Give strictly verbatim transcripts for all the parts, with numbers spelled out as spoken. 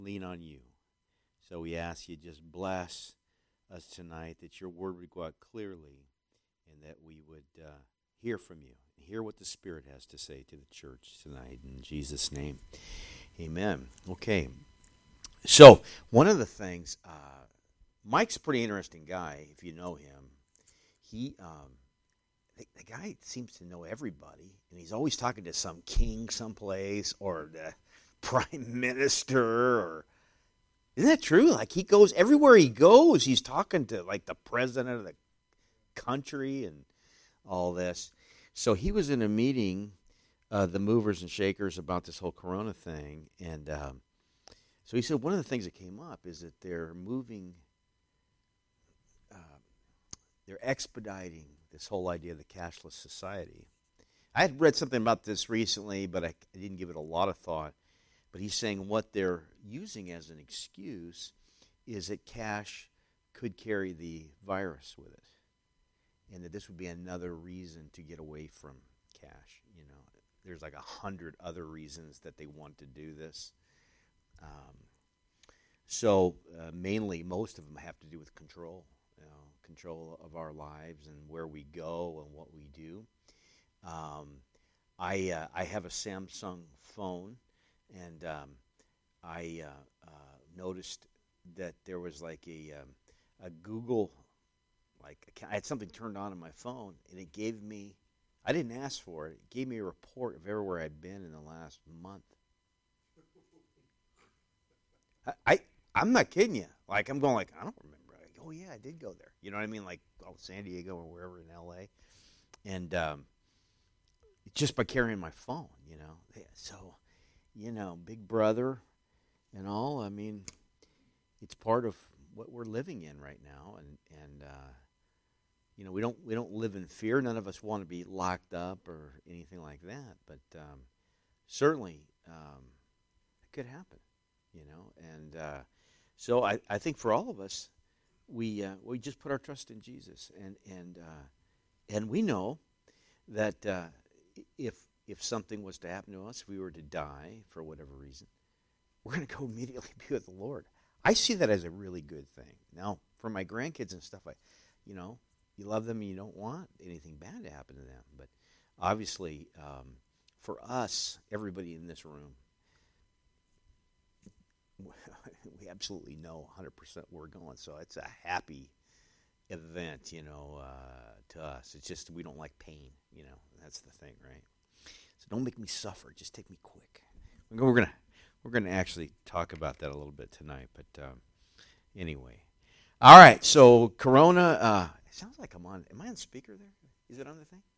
lean on you. So we ask you just bless us tonight, that your word would go out clearly, and that we would uh, hear from you, hear what the Spirit has to say to the church tonight. In Jesus' name, amen. Okay, so one of the things, uh, Mike's a pretty interesting guy, if you know him. He, um, the, the guy seems to know everybody, and he's always talking to some king someplace, or the prime minister, or isn't that true? Like, he goes everywhere he goes, he's talking to like the president of the country and all this. So he was in a meeting, uh, the movers and shakers, about this whole corona thing, and um, so he said one of the things that came up is that they're moving, uh, they're expediting this whole idea of the cashless society. I had read something about this recently, but I, I didn't give it a lot of thought. But he's saying what they're using as an excuse is that cash could carry the virus with it, and that this would be another reason to get away from cash. You know, there's like a hundred other reasons that they want to do this. Um, so uh, mainly, most of them have to do with control, you know, control of our lives and where we go and what we do. Um, I uh, I have a Samsung phone. And um, I uh, uh, noticed that there was like a um, a Google, like I had something turned on on my phone, and it gave me, I didn't ask for it, it gave me a report of everywhere I'd been in the last month. I, I I'm not kidding you. Like, I'm going like, I don't remember. Like, oh yeah, I did go there. You know what I mean? Like, oh, San Diego or wherever in L A. And um, just by carrying my phone, you know. Yeah, so. You know, Big Brother and all, I mean, it's part of what we're living in right now. And, and uh, you know, we don't we don't live in fear. None of us want to be locked up or anything like that. But um, certainly um, it could happen, you know. And uh, so I, I think for all of us, we uh, we just put our trust in Jesus. And, and, uh, and we know that uh, if If something was to happen to us, if we were to die for whatever reason, we're going to go immediately be with the Lord. I see that as a really good thing. Now, for my grandkids and stuff, I, you know, you love them and you don't want anything bad to happen to them. But obviously, um, for us, everybody in this room, we absolutely know one hundred percent where we're going. So it's a happy event, you know, uh, to us. It's just we don't like pain, you know. That's the thing, right? So don't make me suffer. Just take me quick. We're gonna we're gonna actually talk about that a little bit tonight. But um, anyway, all right. So Corona. Uh, it sounds like I'm on. Am I on speaker there? Is it on the thing?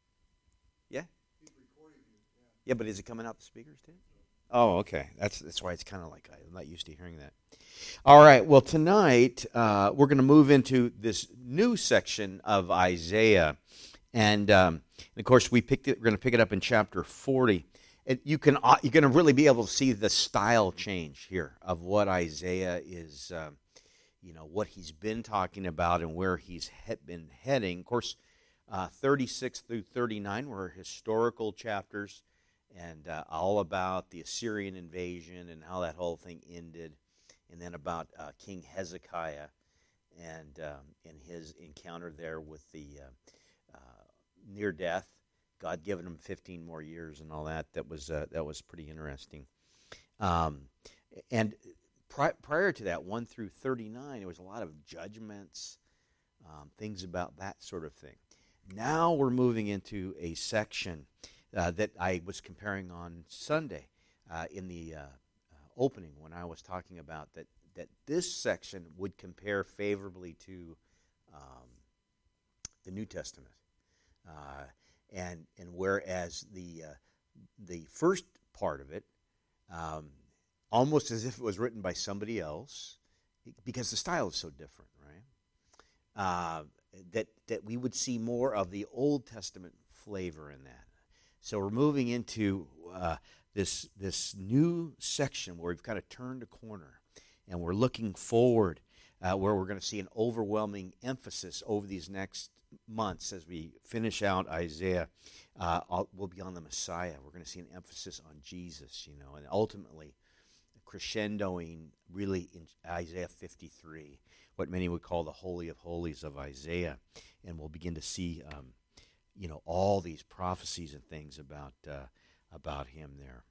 Yeah. He's recording you. Yeah. Yeah, but is it coming out the speakers too? Oh, okay. That's that's why it's kind of like I'm not used to hearing that. All right. Well, tonight uh, we're going to move into this new section of Isaiah. And, um, and of course, we picked it. We're going to pick it up in chapter forty. And you can uh, you're going to really be able to see the style change here of what Isaiah is, uh, you know, what he's been talking about and where he's he- been heading. Of course, uh, thirty-six through thirty-nine were historical chapters, and uh, all about the Assyrian invasion and how that whole thing ended, and then about uh, King Hezekiah and um, and his encounter there with the Uh, Uh, near death, God giving him fifteen more years and all that. That was uh, that was pretty interesting. Um, and pri- prior to that, one through thirty-nine, there was a lot of judgments, um, things about that sort of thing. Now we're moving into a section uh, that I was comparing on Sunday uh, in the uh, uh, opening when I was talking about that that this section would compare favorably to um, the New Testament. Uh, and and whereas the uh, the first part of it, um, almost as if it was written by somebody else, because the style is so different, right? Uh, that that we would see more of the Old Testament flavor in that. So we're moving into uh, this this new section where we've kind of turned a corner, and we're looking forward, uh, where we're going to see an overwhelming emphasis over these next months as we finish out Isaiah. Uh, will be on the Messiah. We're going to see an emphasis on Jesus, you know, and ultimately crescendoing really in Isaiah fifty-three, what many would call the Holy of Holies of Isaiah. And we'll begin to see, um, you know, all these prophecies and things about uh, about him there.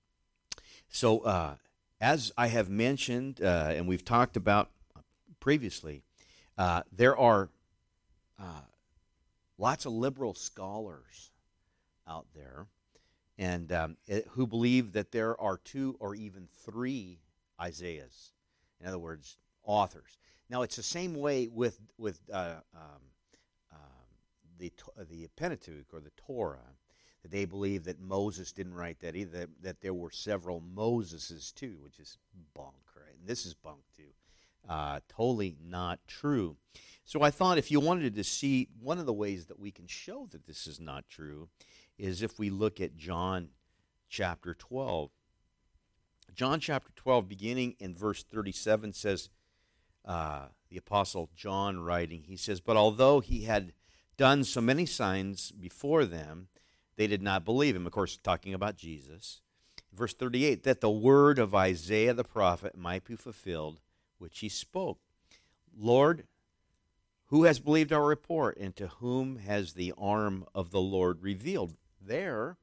So, uh, as I have mentioned, uh, and we've talked about previously, uh, there are uh, lots of liberal scholars out there, and um, it, who believe that there are two or even three Isaiahs. In other words, authors. Now, it's the same way with with uh, um, um, the the Pentateuch or the Torah. That they believe that Moses didn't write that either. That, that there were several Moseses too, which is bunk, right? And this is bunk too. Uh, totally not true. So I thought if you wanted to see one of the ways that we can show that this is not true is if we look at John chapter twelve. John chapter twelve, beginning in verse thirty-seven, says, uh, the Apostle John writing, he says, "But although he had done so many signs before them, they did not believe him." Of course, talking about Jesus. Verse thirty-eight, "That the word of Isaiah the prophet might be fulfilled, which he spoke. Lord, who has believed our report, and to whom has the arm of the Lord revealed?" There,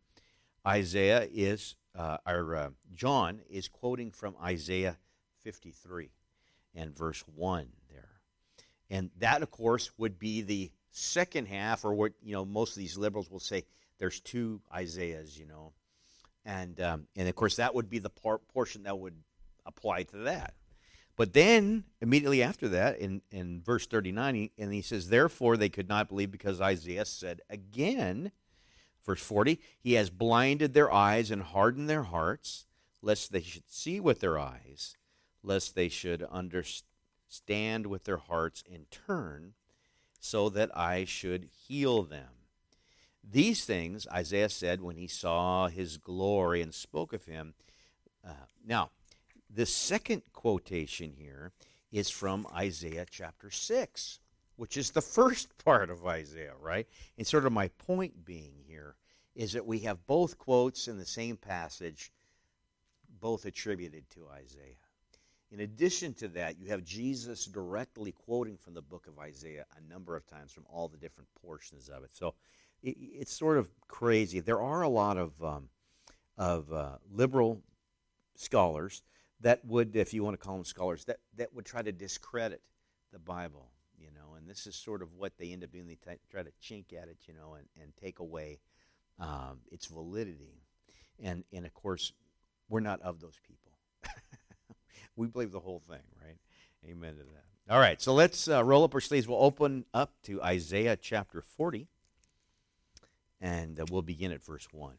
Isaiah is, uh, or uh, John is quoting from Isaiah fifty-three and verse one there. And that, of course, would be the second half, or what, you know, most of these liberals will say, there's two Isaiahs, you know. And, um, and of course, that would be the part, portion that would apply to that. But then, immediately after that, in, in verse thirty-nine, he, and he says, "Therefore they could not believe because Isaiah said again," verse forty, "He has blinded their eyes and hardened their hearts, lest they should see with their eyes, lest they should understand with their hearts and turn, so that I should heal them. These things Isaiah said when he saw his glory and spoke of him." Uh, now, the second quotation here is from Isaiah chapter six, which is the first part of Isaiah, right? And sort of my point being here is that we have both quotes in the same passage, both attributed to Isaiah. In addition to that, you have Jesus directly quoting from the book of Isaiah a number of times from all the different portions of it. So it, it's sort of crazy. There are a lot of um, of uh, liberal scholars that would, if you want to call them scholars, that, that would try to discredit the Bible, you know, and this is sort of what they end up doing. They t- try to chink at it, you know, and, and take away um, its validity. And, and, of course, we're not of those people. We believe the whole thing, right? Amen to that. All right, so let's uh, roll up our sleeves. We'll open up to Isaiah chapter forty, and uh, we'll begin at verse one.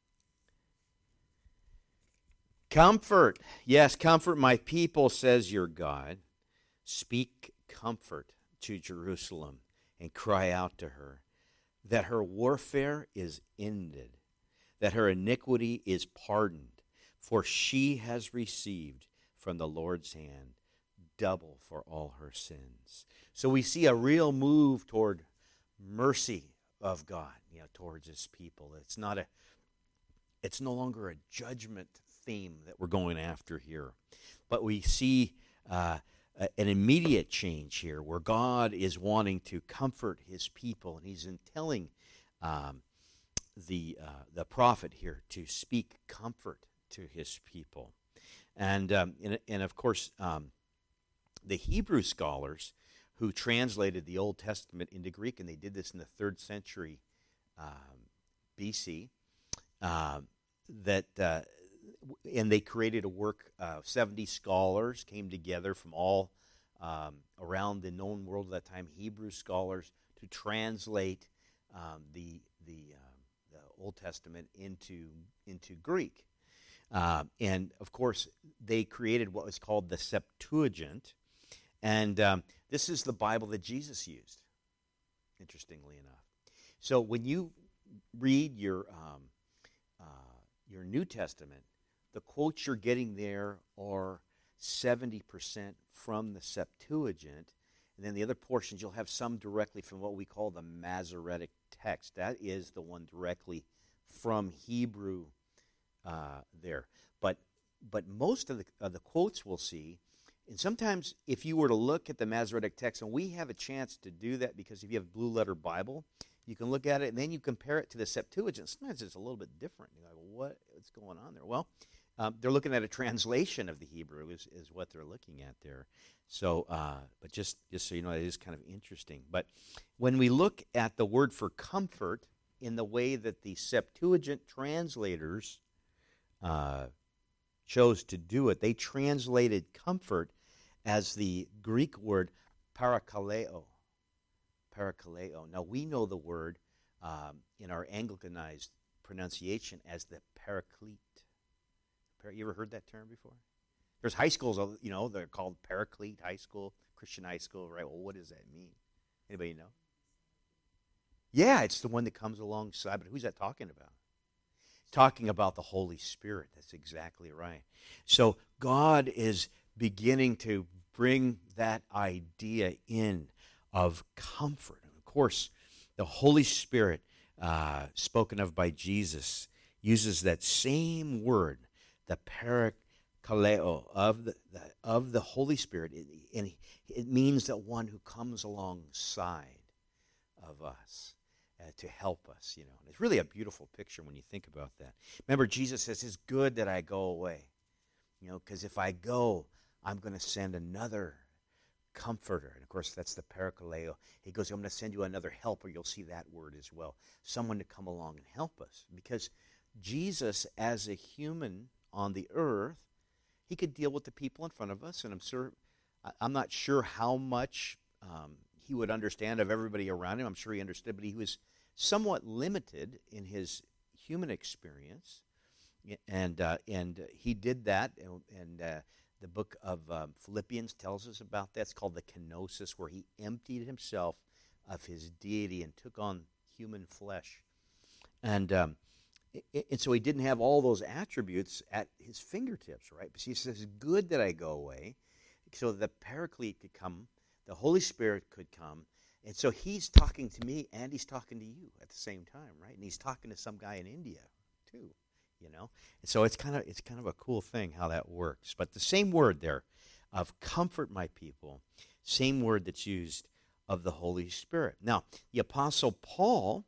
"Comfort, yes, comfort my people, says your God. Speak comfort to Jerusalem and cry out to her that her warfare is ended, that her iniquity is pardoned, for she has received from the Lord's hand double for all her sins." So we see a real move toward mercy of God, you know, towards his people. It's not a, it's no longer a judgment theme that we're going after here, but we see uh, an immediate change here where God is wanting to comfort his people, and he's in telling um, the uh, the prophet here to speak comfort to his people. And, um, and, and of course, um, the Hebrew scholars who translated the Old Testament into Greek, and they did this in the third century um, B C, uh, that uh, and they created a work. Uh, seventy scholars came together from all um, around the known world at that time, Hebrew scholars, to translate um, the the, um, the Old Testament into into Greek. Uh, and, of course, they created what was called the Septuagint. And um, this is the Bible that Jesus used, interestingly enough. So when you read your um, uh, your New Testament, the quotes you're getting there are seventy percent from the Septuagint. And then the other portions, you'll have some directly from what we call the Masoretic text. That is the one directly from Hebrew Uh, there. But but most of the, of the quotes we'll see, and sometimes if you were to look at the Masoretic text, and we have a chance to do that because if you have Blue Letter Bible, you can look at it and then you compare it to the Septuagint. Sometimes it's a little bit different. You're like, what, what's going on there? Well, um, they're looking at a translation of the Hebrew is, is what they're looking at there. So, uh, but just, just so you know, it is kind of interesting. But when we look at the word for comfort in the way that the Septuagint translators uh, chose to do it, they translated comfort as the Greek word parakaleo. Parakaleo. Now, we know the word um, in our Anglicanized pronunciation as the paraclete. You ever heard that term before? There's high schools, you know, they're called Paraclete High School, Christian High School, right? Well, what does that mean? Anybody know? Yeah, it's the one that comes alongside, but who's that talking about? Talking about the Holy Spirit. That's exactly right. So God is beginning to bring that idea in of comfort. And of course, the Holy Spirit, uh, spoken of by Jesus, uses that same word, the parakaleo of the, the of the Holy Spirit, it, and it means that one who comes alongside of us uh, to help us. You know, and it's really a beautiful picture when you think about that. Remember, Jesus says, "It's good that I go away," you know, because if I go, I'm going to send another comforter. And of course, that's the parakaleo. He goes, I'm going to send you another helper. You'll see that word as well. Someone to come along and help us. Because Jesus, as a human on the earth, he could deal with the people in front of us. And I'm sure, I'm not sure how much um, he would understand of everybody around him. I'm sure he understood, but he was somewhat limited in his human experience. And uh, and he did that, and, and uh, the book of um, Philippians tells us about that. It's called the kenosis, where he emptied himself of his deity and took on human flesh. And um, and so he didn't have all those attributes at his fingertips, right? But he says, it's good that I go away, so the Paraclete could come, the Holy Spirit could come. And so he's talking to me, and he's talking to you at the same time, right? And he's talking to some guy in India, too. You know, and so it's kind of it's kind of a cool thing how that works. But the same word there of comfort my people, same word that's used of the Holy Spirit. Now, the Apostle Paul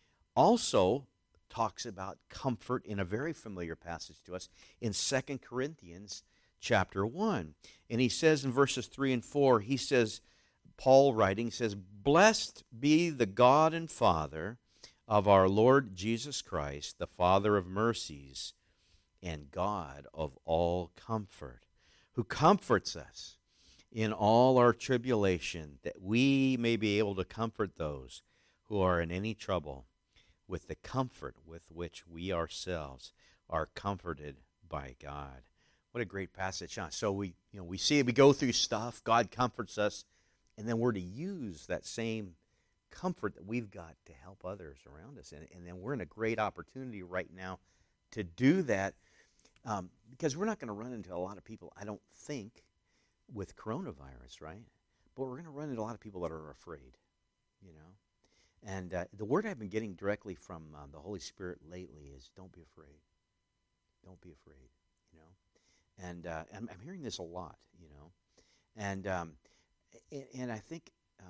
also talks about comfort in a very familiar passage to us in Second Corinthians chapter one. And he says in verses three and four, he says, Paul writing says, "Blessed be the God and Father of our Lord Jesus Christ, the Father of mercies and God of all comfort, who comforts us in all our tribulation, that we may be able to comfort those who are in any trouble with the comfort with which we ourselves are comforted by God." What a great passage, huh? So we, you know, we see it, we go through stuff, God comforts us, and then we're to use that same comfort that we've got to help others around us. And, and then we're in a great opportunity right now to do that um, because we're not going to run into a lot of people, I don't think, with coronavirus, right? But we're going to run into a lot of people that are afraid, you know. And uh, the word I've been getting directly from um, the Holy Spirit lately is don't be afraid. Don't be afraid, you know. And uh, I'm, I'm hearing this a lot, you know. And, um, and, and I think... Uh,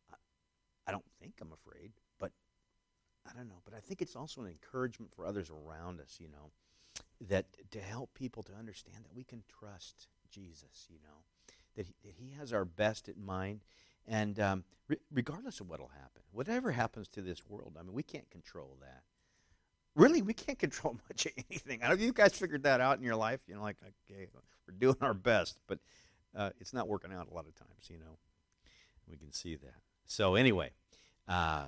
I don't think I'm afraid, but I don't know. But I think it's also an encouragement for others around us, you know, that to help people to understand that we can trust Jesus, you know, that he, that he has our best in mind. And um, re- regardless of what will happen, whatever happens to this world, I mean, we can't control that. Really, we can't control much of anything. I don't know if you guys figured that out in your life. You know, like, okay, we're doing our best, but uh, it's not working out a lot of times, you know. We can see that. So anyway, uh,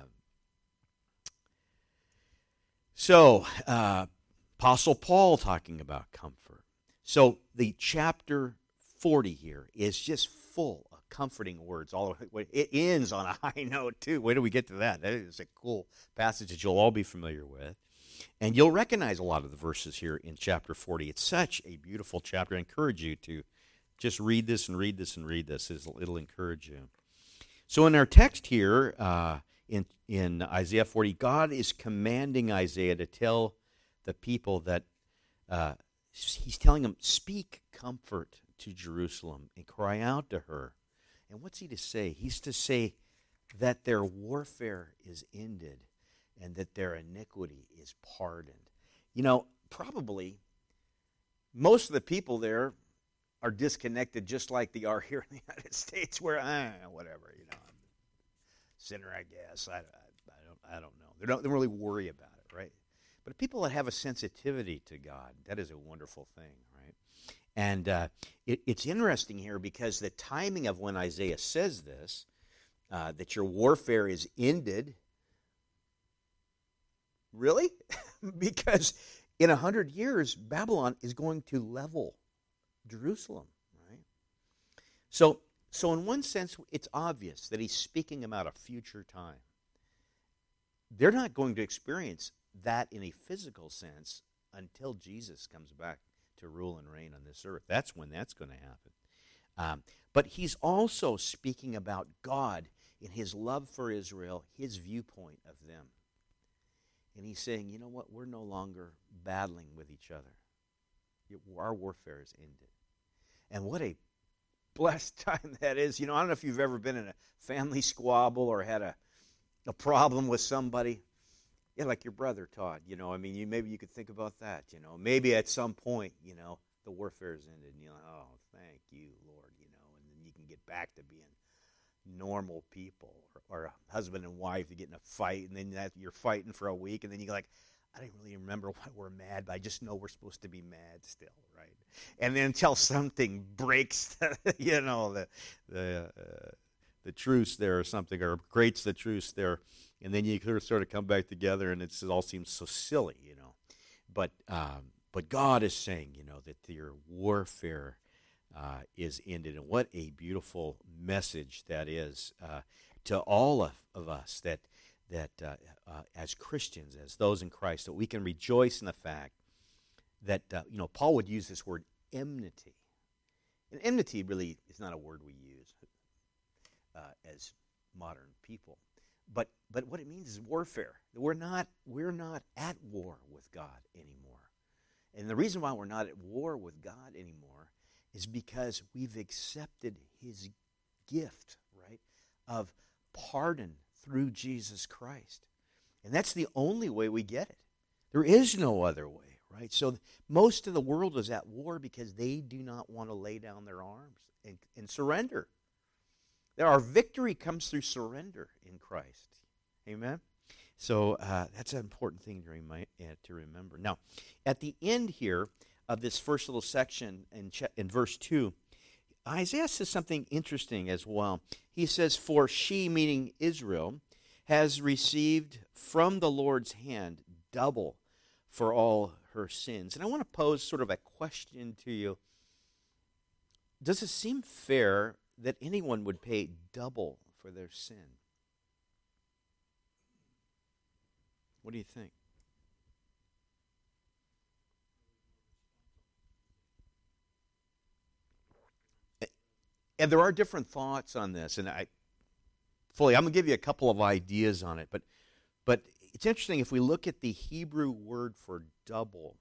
so uh, Apostle Paul talking about comfort. So the chapter forty here is just full of comforting words. All it ends on a high note too. Where do we get to that? That is a cool passage that you'll all be familiar with, and you'll recognize a lot of the verses here in chapter forty. It's such a beautiful chapter. I encourage you to just read this and read this and read this. It'll, it'll encourage you. So in our text here, uh, in, in Isaiah forty, God is commanding Isaiah to tell the people that uh, he's telling them, speak comfort to Jerusalem and cry out to her. And what's he to say? He's to say that their warfare is ended and that their iniquity is pardoned. You know, probably most of the people there are disconnected just like they are here in the United States where, ah, whatever, you know, I'm a sinner, I guess. I, I, I, don't, I don't know. They don't, they don't really worry about it, right? But people that have a sensitivity to God, that is a wonderful thing, right? And uh, it, it's interesting here because the timing of when Isaiah says this, uh, that your warfare is ended, really? Because in a hundred years, Babylon is going to level Jerusalem, right? So, so in one sense, it's obvious that he's speaking about a future time. They're not going to experience that in a physical sense until Jesus comes back to rule and reign on this earth. That's when that's going to happen. Um, but he's also speaking about God in his love for Israel, his viewpoint of them. And he's saying, you know what, we're no longer battling with each other. Our warfare is ended. And what a blessed time that is. You know, I don't know if you've ever been in a family squabble or had a, a problem with somebody. Yeah, like your brother, Todd. You know, I mean, you maybe you could think about that, you know. Maybe at some point, you know, the warfare is ended. And you're like, oh, thank you, Lord, you know. And then you can get back to being normal people, or, or a husband and wife, you get in a fight, and then that, you're fighting for a week, and then you're like, I don't really remember why we're mad, but I just know we're supposed to be mad still, right? And then until something breaks, you know, the the uh, the truce there or something, or creates the truce there, and then you sort of come back together, and it's, it all seems so silly, you know. But um, but God is saying, you know, that your warfare Uh, is ended. And what a beautiful message that is uh, to all of, of us that that uh, uh, as Christians, as those in Christ, that we can rejoice in the fact that, uh, you know, Paul would use this word enmity. And enmity really is not a word we use uh, as modern people. But but what it means is warfare. We're not, we're not at war with God anymore. And the reason why we're not at war with God anymore is because we've accepted his gift, right, of pardon through Jesus Christ. And that's the only way we get it. There is no other way, right? So most of the world is at war because they do not want to lay down their arms and, and surrender. Our victory comes through surrender in Christ. Amen? So uh, that's an important thing to, remind, uh, to remember. Now, at the end here of this first little section in, ch- in verse two, Isaiah says something interesting as well. He says, for she, meaning Israel, has received from the Lord's hand double for all her sins. And I want to pose sort of a question to you. Does it seem fair that anyone would pay double for their sin? What do you think? And there are different thoughts on this, and I fully, I'm going to give you a couple of ideas on it, but but it's interesting if we look at the Hebrew word for double.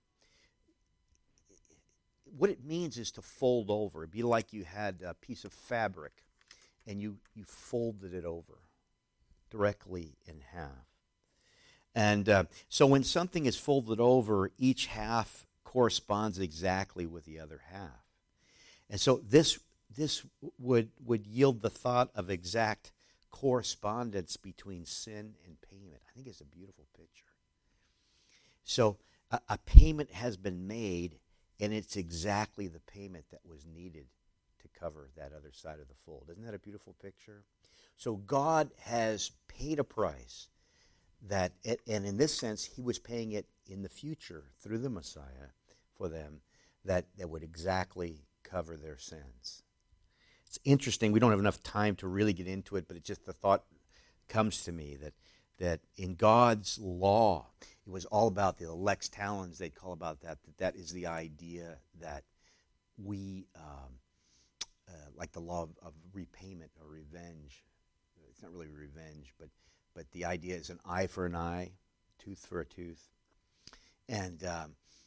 What it means is to fold over. It'd be like you had a piece of fabric, and you, you folded it over directly in half. And uh, so when something is folded over, each half corresponds exactly with the other half. And so this This would, would yield the thought of exact correspondence between sin and payment. I think it's a beautiful picture. So a, a payment has been made, and it's exactly the payment that was needed to cover that other side of the fold. Isn't that a beautiful picture? So God has paid a price that, it, and in this sense, he was paying it in the future through the Messiah for them, that, that would exactly cover their sins. It's interesting. We don't have enough time to really get into it, but it's just the thought comes to me that that in God's law, it was all about the lex talens, they'd call about that, that that is the idea that we, um, uh, like the law of, of repayment or revenge. It's not really revenge, but but the idea is an eye for an eye, tooth for a tooth. And um,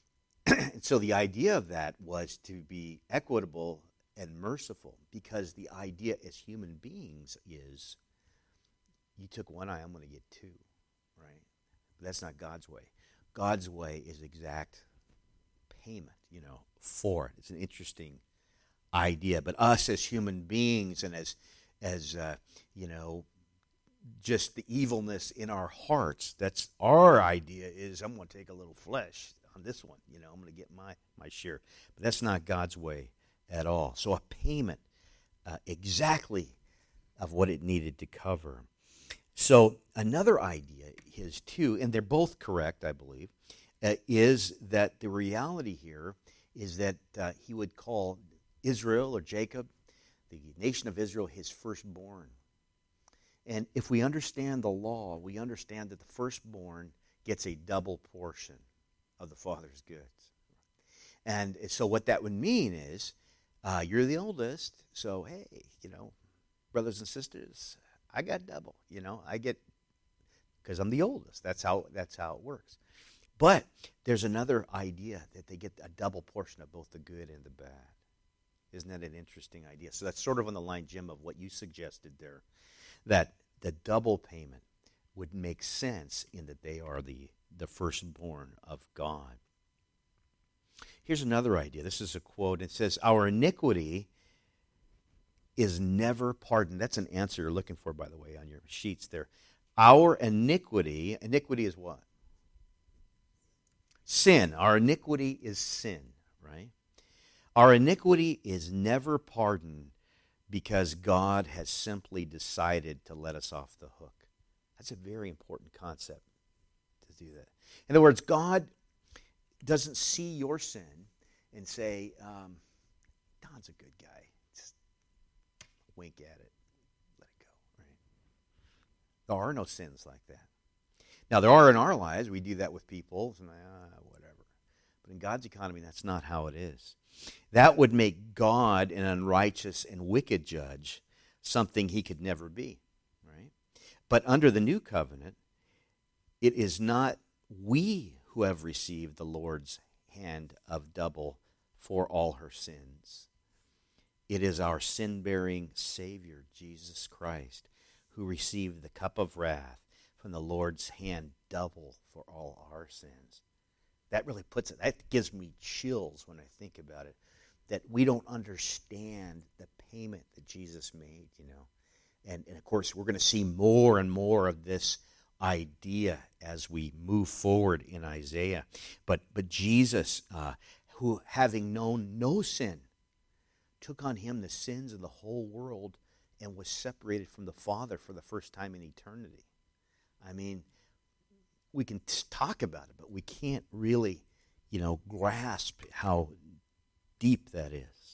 And so the idea of that was to be equitable and merciful, because the idea as human beings is, you took one eye, I'm going to get two, right? But that's not God's way. God's way is exact payment, you know, for it. It's an interesting idea. But us as human beings and as, as uh, you know, just the evilness in our hearts, that's our idea is, I'm going to take a little flesh on this one, you know, I'm going to get my, my share. But that's not God's way at all. So a payment uh, exactly of what it needed to cover. So another idea is too, and they're both correct, I believe, uh, is that the reality here is that uh, he would call Israel or Jacob, the nation of Israel, his firstborn. And if we understand the law, we understand that the firstborn gets a double portion of the father's goods. And so what that would mean is, uh, you're the oldest, so hey, you know, brothers and sisters, I got double, you know, I get, because I'm the oldest. That's how that's how it works. But there's another idea that they get a double portion of both the good and the bad. Isn't that an interesting idea? So that's sort of on the line, Jim, of what you suggested there, that the double payment would make sense in that they are the, the firstborn of God. Here's another idea. This is a quote. It says, our iniquity is never pardoned. That's an answer you're looking for, by the way, on your sheets there. Our iniquity, iniquity is what? Sin. Our iniquity is sin, right? Our iniquity is never pardoned because God has simply decided to let us off the hook. That's a very important concept to do that. In other words, God doesn't see your sin and say, um, Don's a good guy. Just wink at it. Let it go. Right? There are no sins like that. Now, there are in our lives. We do that with people. And, ah, whatever. But in God's economy, that's not how it is. That would make God an unrighteous and wicked judge, something he could never be. Right? But under the new covenant, it is not we who have received the Lord's hand of double for all her sins. It is our sin-bearing Savior, Jesus Christ, who received the cup of wrath from the Lord's hand double for all our sins. That really puts it, that gives me chills when I think about it, that we don't understand the payment that Jesus made, you know. And, and of course, we're going to see more and more of this idea as we move forward in Isaiah. But but Jesus, uh, who having known no sin, took on him the sins of the whole world and was separated from the Father for the first time in eternity. I mean, we can t- talk about it, but we can't really, you know, grasp how deep that is.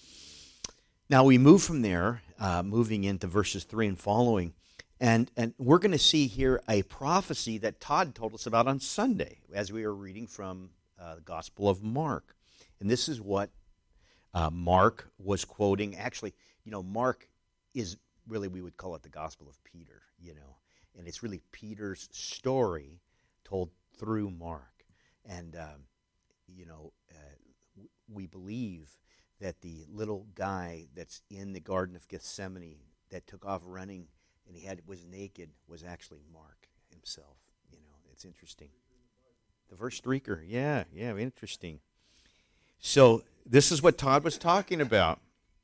Now we move from there, uh, moving into verses three and following. And and we're going to see here a prophecy that Todd told us about on Sunday as we were reading from uh, the Gospel of Mark. And this is what uh, Mark was quoting. Actually, you know, Mark is really, we would call it the Gospel of Peter, you know. And it's really Peter's story told through Mark. And, um, you know, uh, we believe that the little guy that's in the Garden of Gethsemane that took off running and he had was naked was actually Mark himself. You know, it's interesting. The first streaker, yeah, yeah, interesting. So this is what Todd was talking about.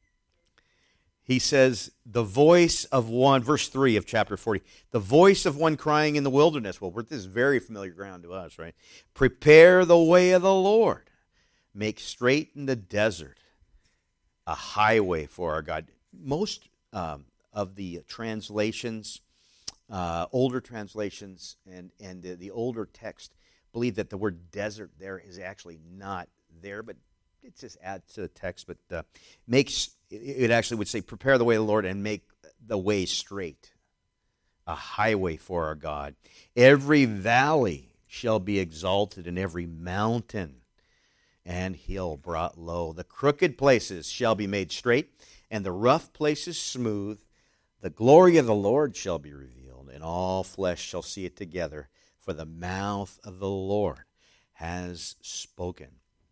He says, the voice of one, verse three of chapter forty, the voice of one crying in the wilderness. Well, this is very familiar ground to us, right? Prepare the way of the Lord. Make straight in the desert a highway for our God. Most um, of the translations, uh, older translations, and, and the, the older text believe that the word desert there is actually not there, but it just adds to the text. But uh, makes it actually would say, prepare the way of the Lord and make the way straight, a highway for our God. Every valley shall be exalted, and every mountain and hill brought low. The crooked places shall be made straight, and the rough places smooth. The glory of the Lord shall be revealed, and all flesh shall see it together, for the mouth of the Lord has spoken.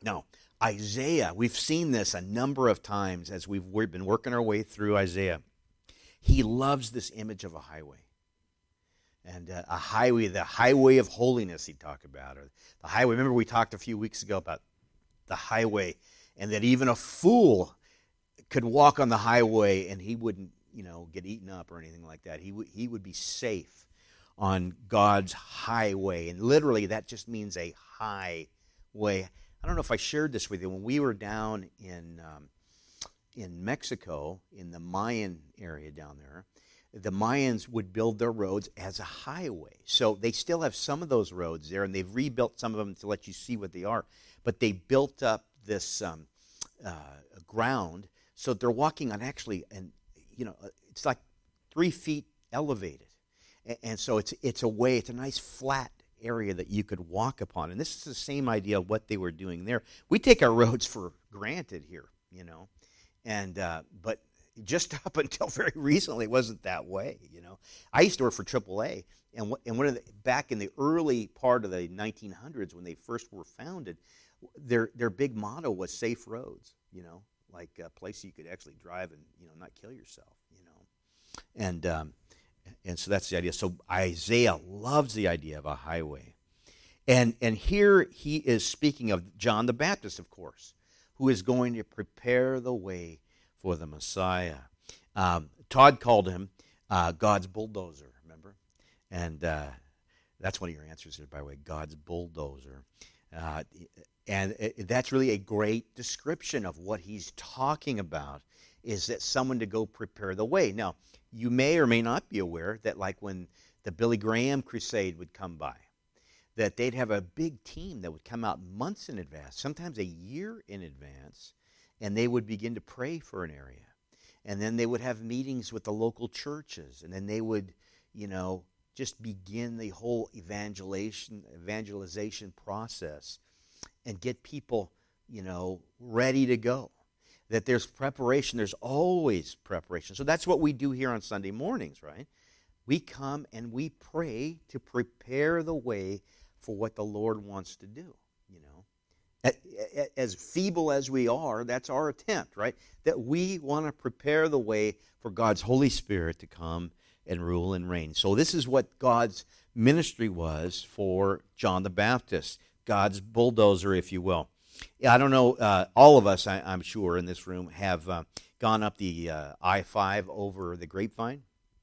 Now, Isaiah, we've seen this a number of times as we've, we've been working our way through Isaiah. He loves this image of a highway. And uh, a highway, the highway of holiness he'd talk about. Or the highway, remember we talked a few weeks ago about the highway, and that even a fool could walk on the highway and he wouldn't, you know, get eaten up or anything like that. He, w- he would be safe on God's highway. And literally that just means a high way. I don't know if I shared this with you. When we were down in um, in Mexico, in the Mayan area down there, the Mayans would build their roads as a highway. So they still have some of those roads there, and they've rebuilt some of them to let you see what they are. But they built up this um, uh, ground so they're walking on actually, and you know, it's like three feet elevated. And, and so it's it's a way, it's a nice flat area that you could walk upon. And this is the same idea of what they were doing there. We take our roads for granted here, you know, and uh, but just up until very recently, it wasn't that way, you know. I used to work for triple A, and w- and one of the, back in the early part of the nineteen hundreds when they first were founded, their their big motto was safe roads, you know, like a place you could actually drive and, you know, not kill yourself, you know. And um, and so that's the idea. So Isaiah loves the idea of a highway. And and here he is speaking of John the Baptist, of course, who is going to prepare the way for the Messiah. Um, Todd called him uh, God's bulldozer, remember? And uh, that's one of your answers there, by the way, God's bulldozer. Uh, and it, that's really a great description of what he's talking about, is that someone to go prepare the way. Now, you may or may not be aware that like when the Billy Graham crusade would come by, that they'd have a big team that would come out months in advance, sometimes a year in advance, and they would begin to pray for an area. And then they would have meetings with the local churches. And then they would, you know, just begin the whole evangelization evangelization process and get people, you know, ready to go. That there's preparation. There's always preparation. So that's what we do here on Sunday mornings, right? We come and we pray to prepare the way for what the Lord wants to do, you know. As feeble as we are, that's our attempt, right? That we want to prepare the way for God's Holy Spirit to come and rule and reign. So this is what God's ministry was for John the Baptist, God's bulldozer, if you will. Yeah, I don't know, uh, all of us, I, I'm sure, in this room have uh, gone up the uh, I five over the Grapevine.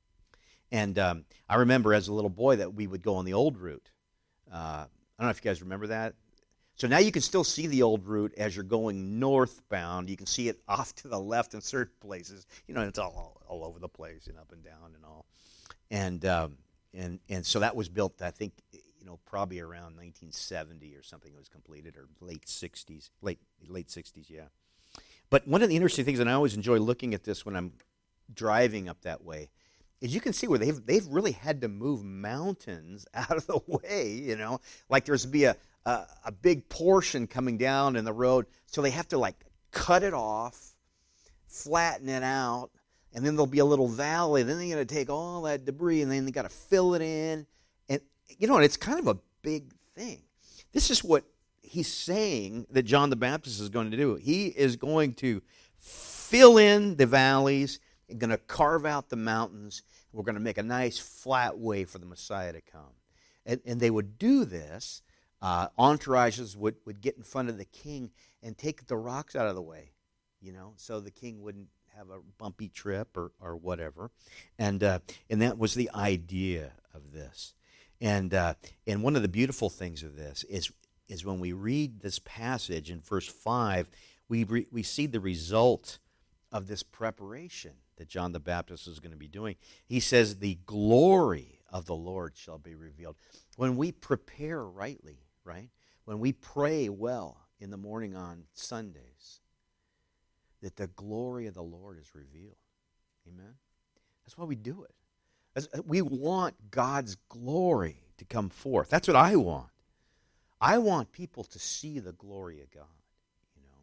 And um, I remember as a little boy that we would go on the old route. Uh, I don't know if you guys remember that. So now you can still see the old route as you're going northbound. You can see it off to the left in certain places. You know, it's all all over the place and up and down and all. And um, and and so that was built, I think, you know, probably around nineteen seventy or something. It was completed, or late sixties, late late sixties, yeah. But one of the interesting things, and I always enjoy looking at this when I'm driving up that way, is you can see where they've they've really had to move mountains out of the way. You know, like there's be a A, a big portion coming down in the road, so they have to like cut it off, flatten it out, and then there'll be a little valley. Then they're going to take all that debris, and then they got to fill it in, and you know, it's kind of a big thing. This is what he's saying that John the Baptist is going to do. He is going to fill in the valleys, and going to carve out the mountains. And we're going to make a nice flat way for the Messiah to come, and, and they would do this. Uh, entourages would, would get in front of the king and take the rocks out of the way, you know, so the king wouldn't have a bumpy trip or, or whatever. And uh, and that was the idea of this. And uh, and one of the beautiful things of this is is when we read this passage in verse five, we re, we see the result of this preparation that John the Baptist is going to be doing. He says, the glory of the Lord shall be revealed. When we prepare rightly, right? When we pray well in the morning on Sundays, that the glory of the Lord is revealed. Amen? That's why we do it. As we want God's glory to come forth. That's what I want. I want people to see the glory of God. You know,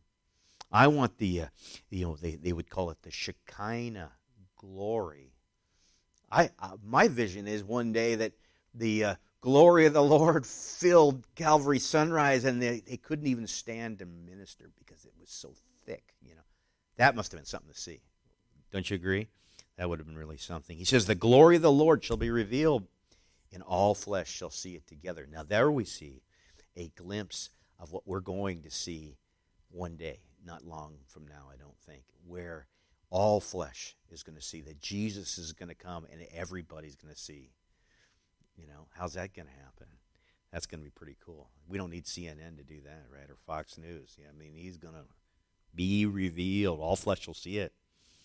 I want the, uh, you know, they, they would call it the Shekinah glory. I uh, my vision is one day that the uh, glory of the Lord filled Calvary Sunrise, and they, they couldn't even stand to minister because it was so thick, you know. That must have been something to see. Don't you agree? That would have been really something. He says, the glory of the Lord shall be revealed, and all flesh shall see it together. Now there we see a glimpse of what we're going to see one day, not long from now, I don't think, where all flesh is going to see that Jesus is going to come and everybody's going to see. You know, how's that going to happen? That's going to be pretty cool. We don't need C N N to do that, right? Or Fox News. Yeah, I mean, he's going to be revealed. All flesh will see it.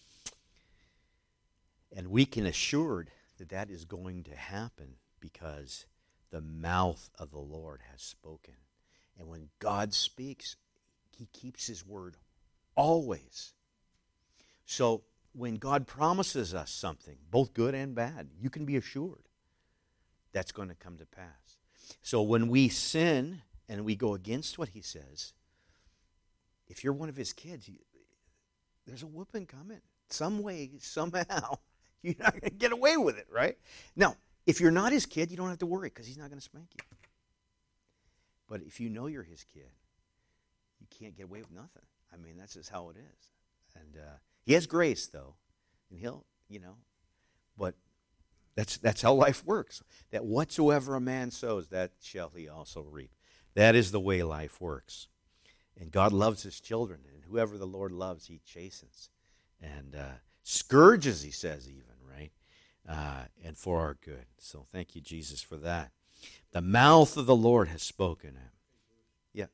And we can assured that that is going to happen because the mouth of the Lord has spoken. And when God speaks, he keeps his word always. So when God promises us something, both good and bad, you can be assured that's going to come to pass. So when we sin and we go against what he says, if you're one of his kids, you, there's a whooping coming. Some way, somehow, you're not going to get away with it, right? Now, if you're not his kid, you don't have to worry because he's not going to spank you. But if you know you're his kid, you can't get away with nothing. I mean, that's just how it is. And uh, he has grace, though, and he'll, you know, but that's that's how life works. That whatsoever a man sows, that shall he also reap. That is the way life works. And God loves his children, and whoever the Lord loves, he chastens. And uh, scourges, he says even, right? Uh, and for our good. So thank you, Jesus, for that. The mouth of the Lord has spoken. Yeah.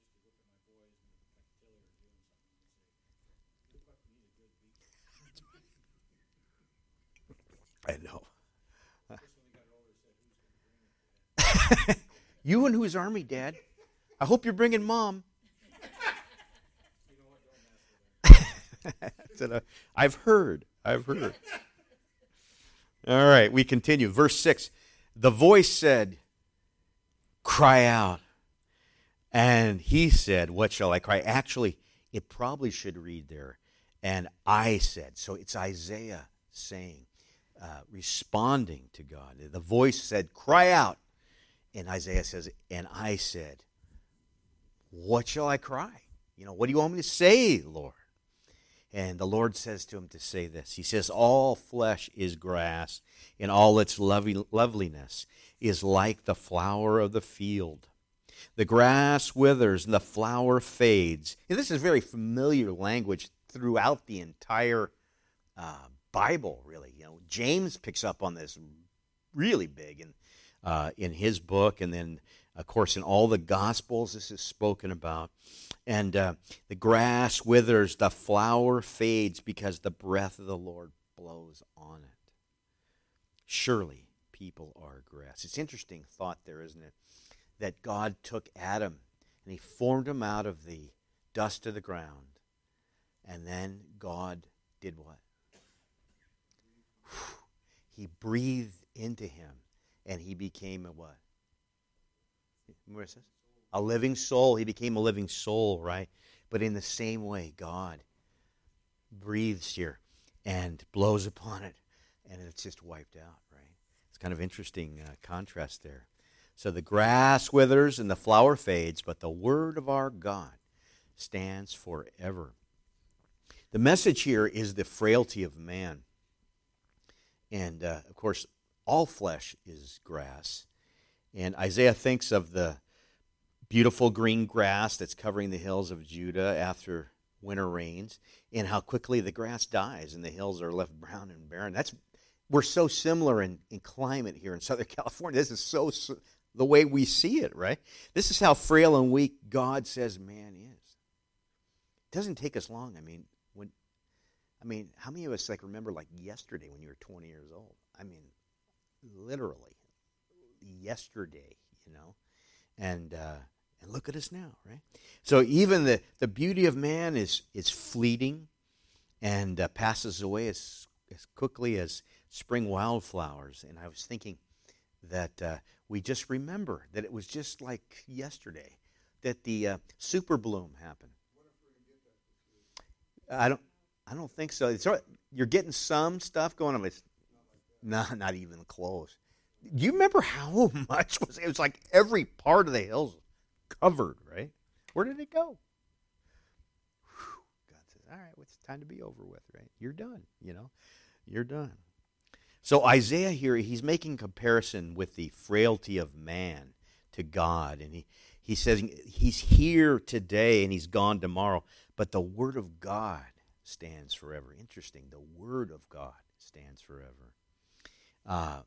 I know. You and whose army, Dad? I hope you're bringing Mom. I've heard. I've heard. All right, we continue. Verse six. The voice said, cry out. And he said, what shall I cry? Actually, it probably should read there, and I said. So it's Isaiah saying, uh, responding to God. The voice said, cry out. And Isaiah says, and I said, what shall I cry? You know, what do you want me to say, Lord? And the Lord says to him to say this. He says, all flesh is grass, and all its lovely, loveliness is like the flower of the field. The grass withers and the flower fades. And this is very familiar language throughout the entire uh, Bible, really. You know, James picks up on this really big in, uh, in his book, and then, of course, in all the Gospels, this is spoken about. And uh, the grass withers, the flower fades, because the breath of the Lord blows on it. Surely people are grass. It's an interesting thought there, isn't it? That God took Adam and he formed him out of the dust of the ground. And then God did what? He breathed into him and he became a what? Where it says? A living soul. He became a living soul, right? But in the same way, God breathes here and blows upon it, and it's just wiped out, right? It's kind of interesting uh, contrast there. So the grass withers and the flower fades, but the word of our God stands forever. The message here is the frailty of man. And, uh, of course, all flesh is grass. And Isaiah thinks of the beautiful green grass that's covering the hills of Judah after winter rains, and how quickly the grass dies and the hills are left brown and barren. That's we're so similar in, in climate here in Southern California. This is so, so the way we see it, right? This is how frail and weak God says man is. It doesn't take us long. I mean, when I mean, how many of us like remember like yesterday when you were twenty years old? I mean, literally yesterday, you know, and uh, and look at us now, right? So even the, the beauty of man is is fleeting and uh, passes away as as quickly as spring wildflowers. And I was thinking that uh, we just remember that it was just like yesterday that the uh, super bloom happened. I don't I don't think so. It's, you're getting some stuff going on, but it's not not even close. Do you remember how much was it? It was like every part of the hills covered, right? Where did it go? Whew. God says, all right, well, it's time to be over with, right? You're done, you know. You're done. So Isaiah here, he's making comparison with the frailty of man to God. And he, he says he's here today and he's gone tomorrow. But the word of God stands forever. Interesting. The word of God stands forever. Uh,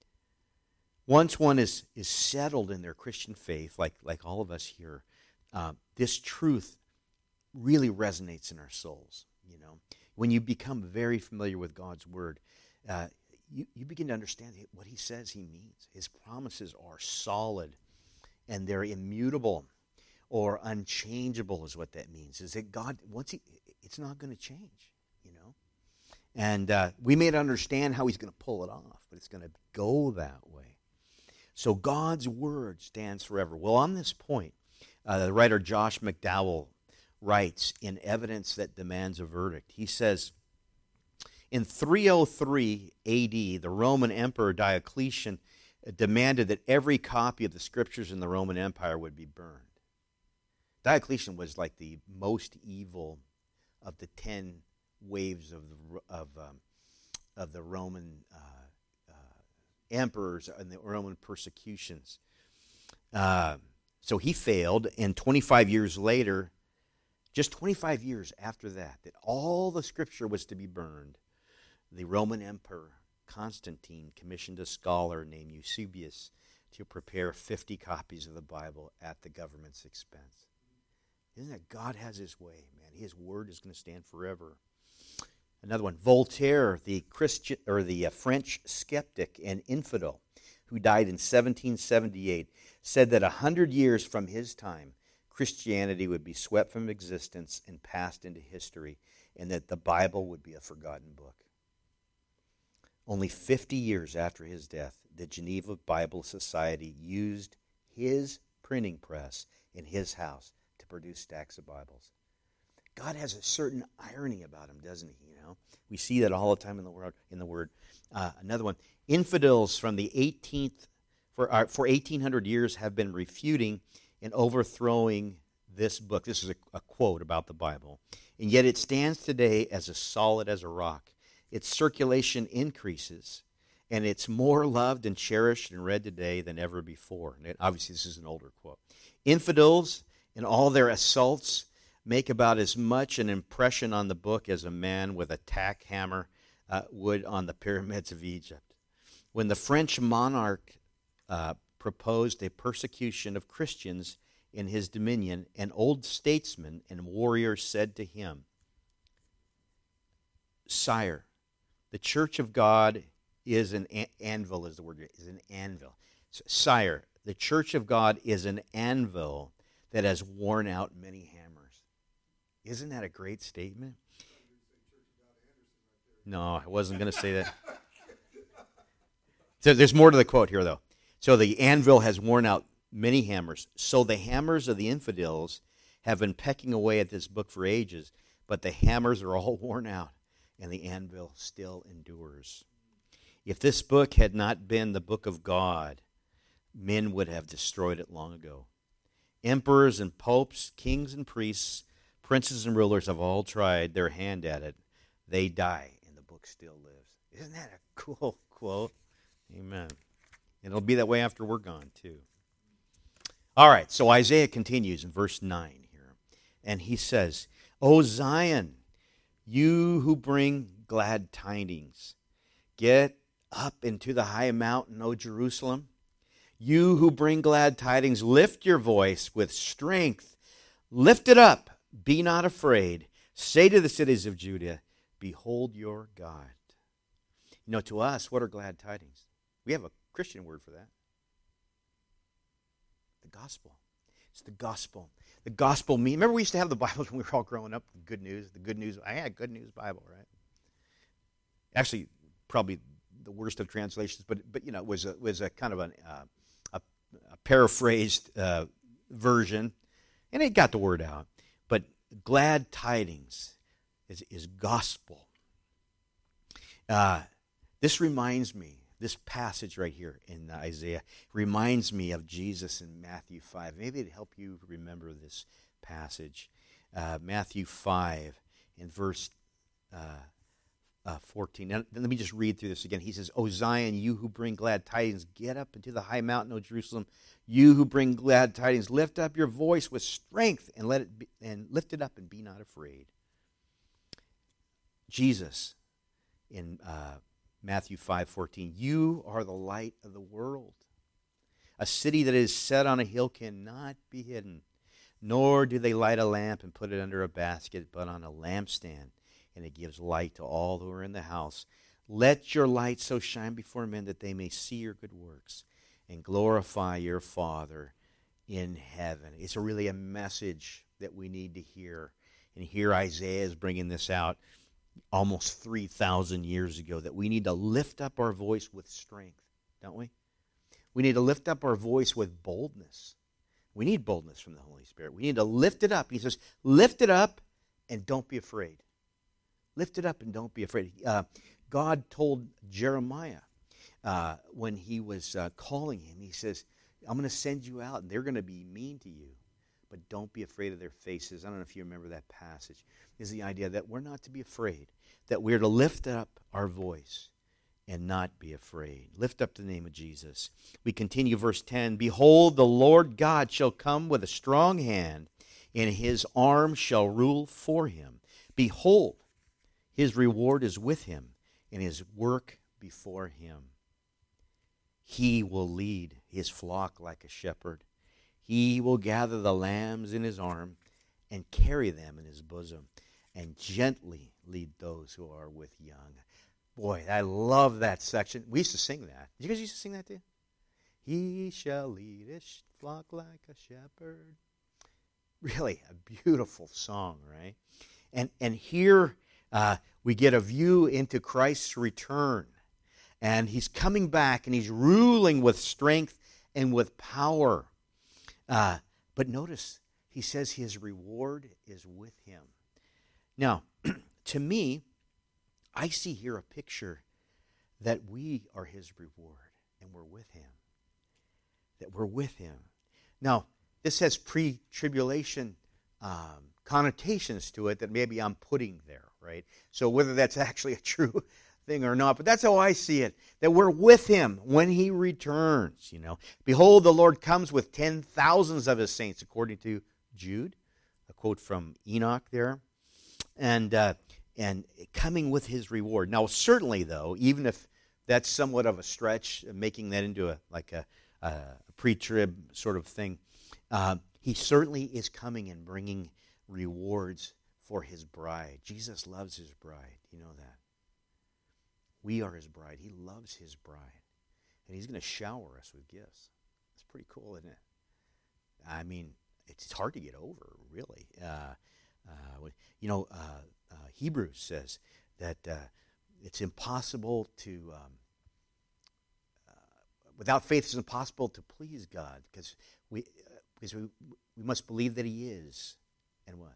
once one is, is settled in their Christian faith, like, like all of us here, uh, this truth really resonates in our souls. You know, when you become very familiar with God's word, uh, you, you begin to understand what he says he means. His promises are solid and they're immutable or unchangeable is what that means. Is that God, once he, it's not going to change, you know. And uh, we may not understand how he's going to pull it off, but it's going to go that way. So God's word stands forever. Well, on this point, uh, the writer Josh McDowell writes in Evidence That Demands a Verdict. He says, in three oh three A D, the Roman Emperor Diocletian demanded that every copy of the Scriptures in the Roman Empire would be burned. Diocletian was like the most evil of the ten waves of the, of, um, of the Roman uh, uh, emperors and the Roman persecutions. Uh, so he failed, and twenty-five years later, just twenty-five years after that, that all the Scripture was to be burned, the Roman Emperor Constantine commissioned a scholar named Eusebius to prepare fifty copies of the Bible at the government's expense. Isn't that God has his way, man? His word is going to stand forever. Another one, Voltaire, the Christian or the uh, French skeptic and infidel who died in seventeen seventy-eight, said that a hundred years from his time, Christianity would be swept from existence and passed into history, and that the Bible would be a forgotten book. Only fifty years after his death, the Geneva Bible Society used his printing press in his house to produce stacks of Bibles. God has a certain irony about him, doesn't he? You know, we see that all the time in the word. In the word, uh, another one: infidels from the eighteenth for uh, for eighteen hundred years have been refuting and overthrowing this book. This is a, a quote about the Bible, and yet it stands today as as solid as a rock. Its circulation increases, and it's more loved and cherished and read today than ever before. And it, obviously, this is an older quote. Infidels and all their assaults make about as much an impression on the book as a man with a tack hammer uh, would on the pyramids of Egypt. When the French monarch uh, proposed a persecution of Christians in his dominion, an old statesman and warrior said to him, "Sire, the Church of God is an an- anvil, is the word, is an anvil. Sire, the Church of God is an anvil that has worn out many hammers." Isn't that a great statement? No, I wasn't going to say that. So there's more to the quote here, though. So the anvil has worn out many hammers. So the hammers of the infidels have been pecking away at this book for ages, but the hammers are all worn out, and the anvil still endures. If this book had not been the book of God, men would have destroyed it long ago. Emperors and popes, kings and priests, princes and rulers have all tried their hand at it. They die, and the book still lives. Isn't that a cool quote? Amen. And it'll be that way after we're gone, too. All right, so Isaiah continues in verse nine here, and he says, "O Zion, you who bring glad tidings, get up into the high mountain, O Jerusalem. You who bring glad tidings, lift your voice with strength. Lift it up, be not afraid. Say to the cities of Judah, behold your God." You know, to us, what are glad tidings? We have a Christian word for that. The gospel. It's the gospel. The gospel means, remember we used to have the Bible when we were all growing up, the good news, the good news. I had good news Bible, right? Actually, probably the worst of translations, but but you know, it was a, was a kind of an, uh, a, a paraphrased uh, version, and it got the word out. But glad tidings is, is gospel. Uh, this reminds me this passage right here in Isaiah reminds me of Jesus in Matthew five. Maybe it'd help you remember this passage. Uh, Matthew five in verse uh, uh, fourteen. Now, let me just read through this again. He says, O Zion, you who bring glad tidings, get up into the high mountain, O Jerusalem. You who bring glad tidings, lift up your voice with strength and let it be, and lift it up and be not afraid. Jesus in uh, Matthew five fourteen, you are the light of the world. A city that is set on a hill cannot be hidden, nor do they light a lamp and put it under a basket, but on a lampstand, and it gives light to all who are in the house. Let your light so shine before men that they may see your good works and glorify your Father in heaven. It's really a message that we need to hear. And here Isaiah is bringing this out almost three thousand years ago, that we need to lift up our voice with strength, don't we? We need to lift up our voice with boldness. We need boldness from the Holy Spirit. We need to lift it up. He says, lift it up and don't be afraid. Lift it up and don't be afraid. Uh, God told Jeremiah uh, when he was uh, calling him, he says, I'm going to send you out, and they're going to be mean to you, but don't be afraid of their faces. I don't know if you remember that passage. Is the idea that we're not to be afraid, that we're to lift up our voice and not be afraid. Lift up the name of Jesus. We continue verse ten. Behold, the Lord God shall come with a strong hand, and his arm shall rule for him. Behold, his reward is with him, and his work before him. He will lead his flock like a shepherd. He will gather the lambs in his arm and carry them in his bosom, and gently lead those who are with young. Boy, I love that section. We used to sing that. Did you guys used to sing that too? He shall lead his flock like a shepherd. Really a beautiful song, right? And and here uh, we get a view into Christ's return. And he's coming back, and he's ruling with strength and with power. Uh, but notice, he says his reward is with him. Now, to me, I see here a picture that we are his reward, and we're with him. That we're with him. Now, this has pre-tribulation um, connotations to it that maybe I'm putting there, right? So whether that's actually a true thing or not, but that's how I see it, that we're with him when he returns, you know. Behold, the Lord comes with ten thousands of his saints, according to Jude, a quote from Enoch there, and uh, and coming with his reward. Now, certainly, though, even if that's somewhat of a stretch, making that into a like a, a pre-trib sort of thing, uh, he certainly is coming and bringing rewards for his bride. Jesus loves his bride. You know that. We are his bride. He loves his bride. And he's going to shower us with gifts. It's pretty cool, isn't it? I mean, it's hard to get over, really. Uh, uh, you know, uh, uh, Hebrews says that uh, it's impossible to, um, uh, without faith it's impossible to please God, because we, uh, because we, we must believe that he is, and what?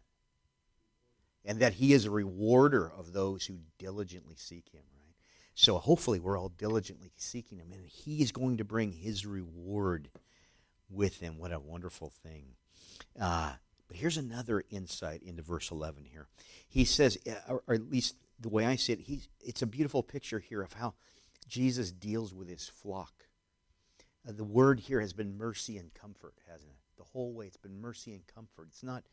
And that he is a rewarder of those who diligently seek him, right? So hopefully we're all diligently seeking him, and he is going to bring his reward with him. What a wonderful thing. Uh, but here's another insight into verse eleven here. He says, or, or at least the way I see it, he's, it's a beautiful picture here of how Jesus deals with his flock. Uh, the word here has been mercy and comfort, hasn't it? The whole way it's been mercy and comfort. It's not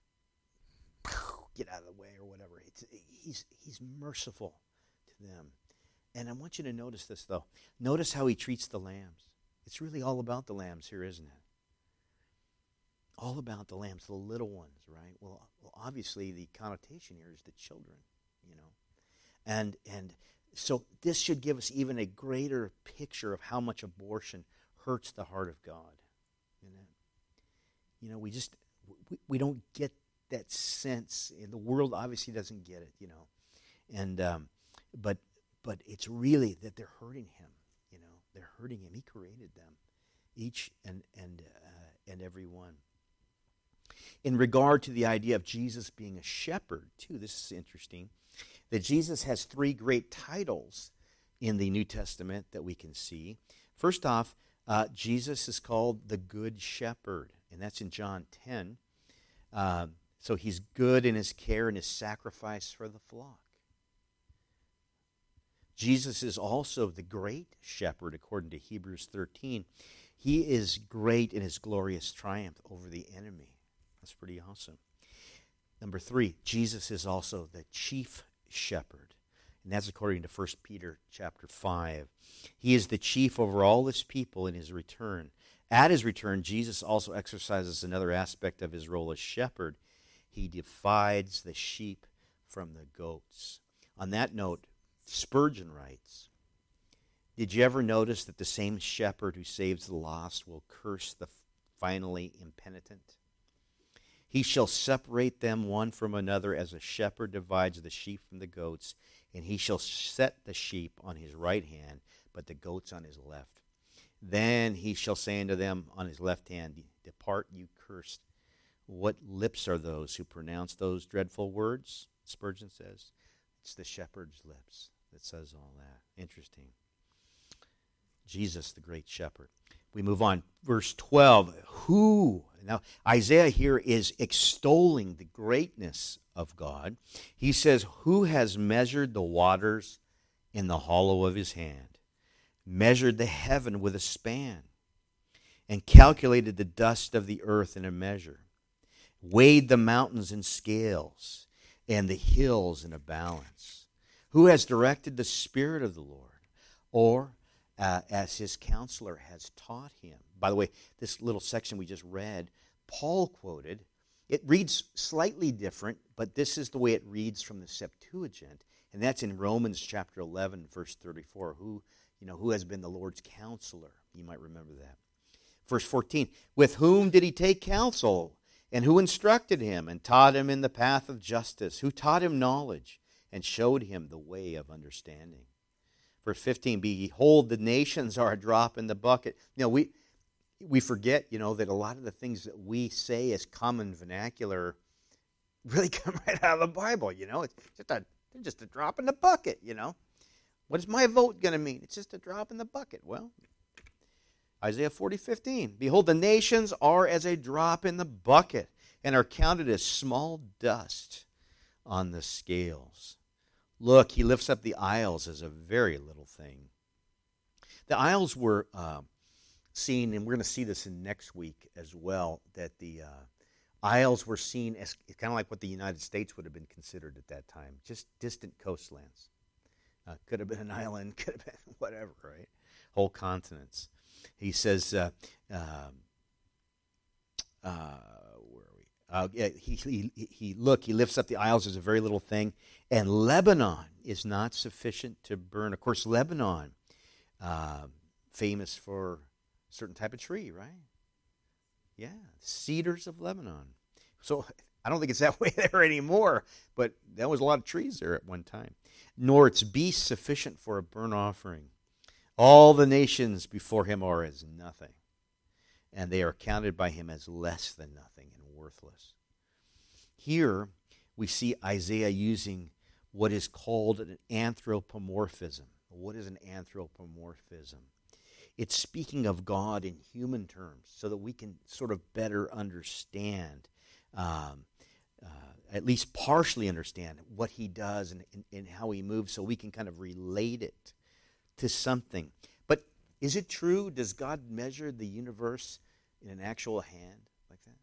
get out of the way or whatever. It's, he's, he's merciful to them. And I want you to notice this, though. Notice how he treats the lambs. It's really all about the lambs here, isn't it? All about the lambs, the little ones, right? Well, well, obviously the connotation here is the children, you know. And and so this should give us even a greater picture of how much abortion hurts the heart of God. You know, you know we just, we, we don't get that sense. And the world obviously doesn't get it, you know. And, um, but, but it's really that they're hurting him, you know. They're hurting him. He created them, each and, and, uh, and every one. In regard to the idea of Jesus being a shepherd, too, this is interesting, that Jesus has three great titles in the New Testament that we can see. First off, uh, Jesus is called the Good Shepherd, and that's in John ten. Uh, so he's good in his care and his sacrifice for the flock. Jesus is also the great shepherd, according to Hebrews thirteen. He is great in his glorious triumph over the enemy. That's pretty awesome. Number three, Jesus is also the chief shepherd. And that's according to First Peter chapter five. He is the chief over all his people in his return. At his return, Jesus also exercises another aspect of his role as shepherd. He divides the sheep from the goats. On that note, Spurgeon writes, "Did you ever notice that the same shepherd who saves the lost will curse the finally impenitent? He shall separate them one from another as a shepherd divides the sheep from the goats, and he shall set the sheep on his right hand, but the goats on his left. Then he shall say unto them on his left hand, Depart, you cursed. What lips are those who pronounce those dreadful words?" Spurgeon says. It's the shepherd's lips that says all that. Interesting. Jesus, the great shepherd. We move on. Verse twelve. Who? Now, Isaiah here is extolling the greatness of God. He says, "Who has measured the waters in the hollow of his hand, measured the heaven with a span, and calculated the dust of the earth in a measure, weighed the mountains in scales, and the hills in a balance? Who has directed the Spirit of the Lord, or uh, as his counselor has taught him?" By the way, this little section we just read, Paul quoted. It reads slightly different, but this is the way it reads from the Septuagint, and that's in Romans chapter eleven, verse thirty-four. Who, you know, who has been the Lord's counselor? You might remember that. Verse fourteen. With whom did he take counsel? And who instructed him and taught him in the path of justice? Who taught him knowledge and showed him the way of understanding? Verse fifteen, behold, the nations are a drop in the bucket. You know, we we forget, you know, that a lot of the things that we say as common vernacular really come right out of the Bible, you know. It's just a, just a drop in the bucket, you know. What is my vote going to mean? It's just a drop in the bucket. Well, Isaiah forty fifteen, behold, the nations are as a drop in the bucket and are counted as small dust on the scales. Look, he lifts up the isles as a very little thing. The isles were uh, seen, and we're going to see this in next week as well, that the uh, isles were seen as kind of like what the United States would have been considered at that time, just distant coastlands. Uh, could have been an island, could have been whatever, right? Whole continents. He says, uh, uh, uh, where are we? Uh, yeah, he, he, he, look, he lifts up the isles as a very little thing, and Lebanon is not sufficient to burn. Of course, Lebanon, uh, famous for a certain type of tree, right? Yeah, cedars of Lebanon. So I don't think it's that way there anymore, but there was a lot of trees there at one time. Nor its beasts sufficient for a burnt offering. All the nations before him are as nothing, and they are counted by him as less than nothing and worthless. Here we see Isaiah using what is called an anthropomorphism. What is an anthropomorphism? It's speaking of God in human terms so that we can sort of better understand, um, uh, at least partially understand what he does and, and, and how he moves, so we can kind of relate it to something. But is it true? Does God measure the universe in an actual hand like that?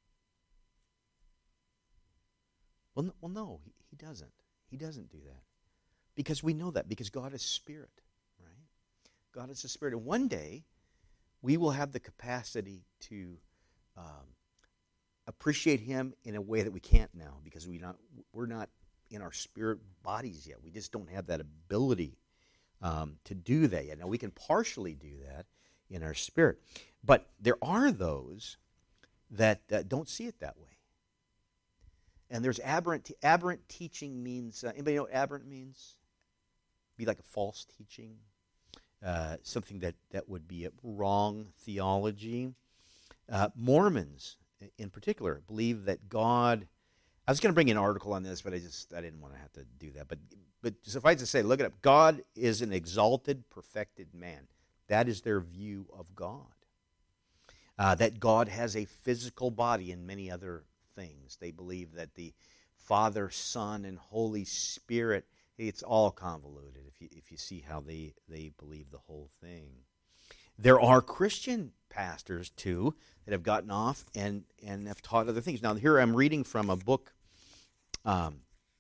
Well, no, well, no he, he doesn't. He doesn't do that. Because we know that, because God is spirit, right? God is a spirit. And one day, we will have the capacity to um, appreciate him in a way that we can't now, because we not, we're not in our spirit bodies yet. We just don't have that ability Um, to do that yet. Now, we can partially do that in our spirit. But there are those that uh, don't see it that way. And there's aberrant, aberrant teaching means, uh, anybody know what aberrant means? Be like a false teaching, uh, something that, that would be a wrong theology. Uh, Mormons, in particular, believe that God, I was going to bring an article on this, but I just, I didn't want to have to do that. But but suffice to say, look it up. God is an exalted, perfected man. That is their view of God. Uh, that God has a physical body and many other things. They believe that the Father, Son, and Holy Spirit, it's all convoluted if you if you see how they, they believe the whole thing. There are Christian pastors, too, that have gotten off and, and have taught other things. Now, here I'm reading from a book um,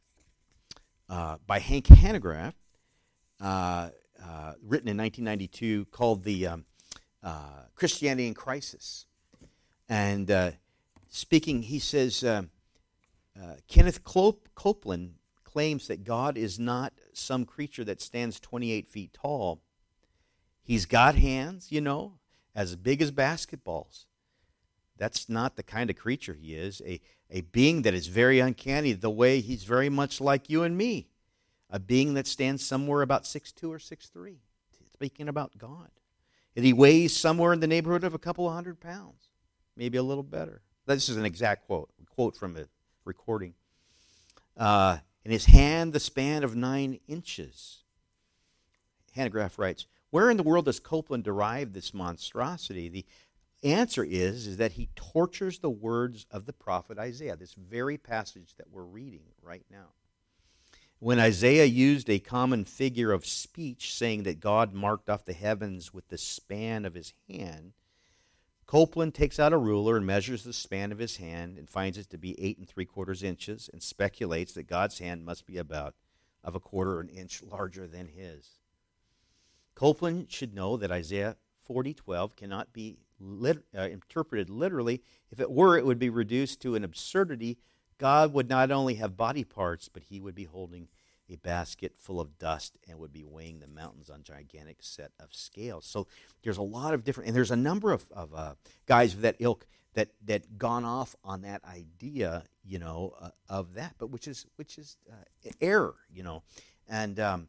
uh, by Hank Hanegraaff, uh, uh, written in nineteen ninety-two, called the um, uh, Christianity in Crisis. And uh, speaking, he says, uh, uh, Kenneth Clop- Copeland claims that God is not some creature that stands twenty-eight feet tall. He's got hands, you know, as big as basketballs. That's not the kind of creature he is. A, a being that is very uncanny, the way he's very much like you and me. A being that stands somewhere about six two or six three. Speaking about God. And he weighs somewhere in the neighborhood of a couple of hundred pounds. Maybe a little better. This is an exact quote. A quote from a recording. Uh, in his hand, the span of nine inches. Hanegraaff writes, where in the world does Copeland derive this monstrosity? The answer is, is that he tortures the words of the prophet Isaiah, this very passage that we're reading right now. When Isaiah used a common figure of speech, saying that God marked off the heavens with the span of his hand, Copeland takes out a ruler and measures the span of his hand and finds it to be eight and three quarters inches and speculates that God's hand must be about of a quarter an inch larger than his. Copeland should know that Isaiah forty twelve cannot be lit, uh, interpreted literally. If it were, it would be reduced to an absurdity. God would not only have body parts, but he would be holding a basket full of dust and would be weighing the mountains on a gigantic set of scales. So there's a lot of different, and there's a number of, of uh, guys of that ilk that that gone off on that idea, you know, uh, of that, but which is which is uh, error, you know, and. Um,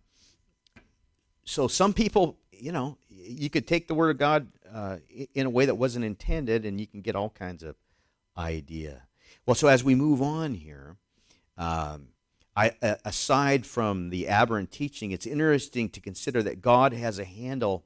So some people, you know, you could take the Word of God uh, in a way that wasn't intended, and you can get all kinds of idea. Well, so as we move on here, um, I, uh, aside from the aberrant teaching, it's interesting to consider that God has a handle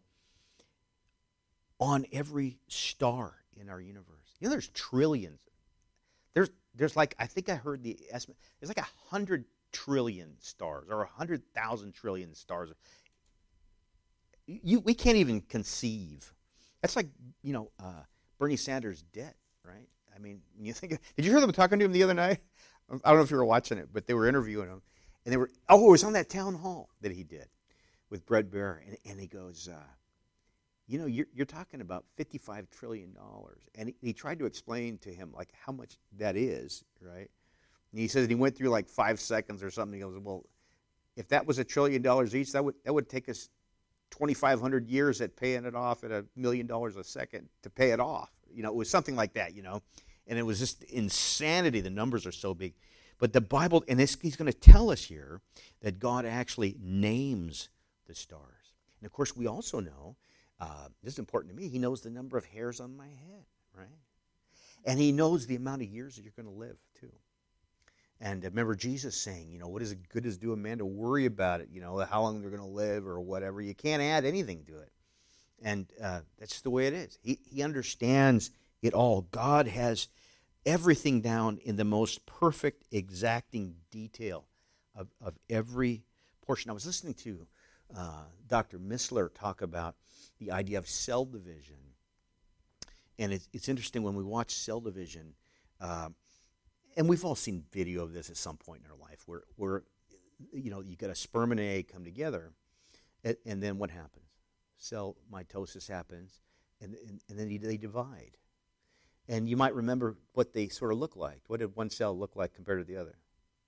on every star in our universe. You know, there's trillions. There's, there's like, I think I heard the estimate, there's like a hundred trillion stars, or a hundred thousand trillion stars. You, we can't even conceive. That's like, you know, uh, Bernie Sanders' debt, right? I mean, you think, of, did you hear them talking to him the other night? I don't know if you were watching it, but they were interviewing him. And they were, oh, it was on that town hall that he did with Brett Baer. And, and he goes, uh, you know, you're, you're talking about fifty-five trillion dollars. And he, he tried to explain to him, like, how much that is, right? And he says he went through, like, five seconds or something. He goes, well, if that was a trillion dollars each, that would that would take us twenty-five hundred years at paying it off at a million dollars a second to pay it off. You know, it was something like that, you know. And it was just insanity. The numbers are so big. But the Bible, and this, he's going to tell us here that God actually names the stars. And, of course, we also know, uh, this is important to me, he knows the number of hairs on my head, right? And he knows the amount of years that you're going to live, too. And remember Jesus saying, you know, what is it good as do a man to worry about it, you know, how long they're going to live or whatever. You can't add anything to it. And uh, that's the way it is. He, he understands it all. God has everything down in the most perfect, exacting detail of, of every portion. I was listening to uh, Doctor Missler talk about the idea of cell division. And it's, it's interesting when we watch cell division, uh, and we've all seen video of this at some point in our life where, where you know, you get a sperm and an egg come together, and, and then what happens? Cell mitosis happens, and, and, and then they divide. And you might remember what they sort of look like. What did one cell look like compared to the other?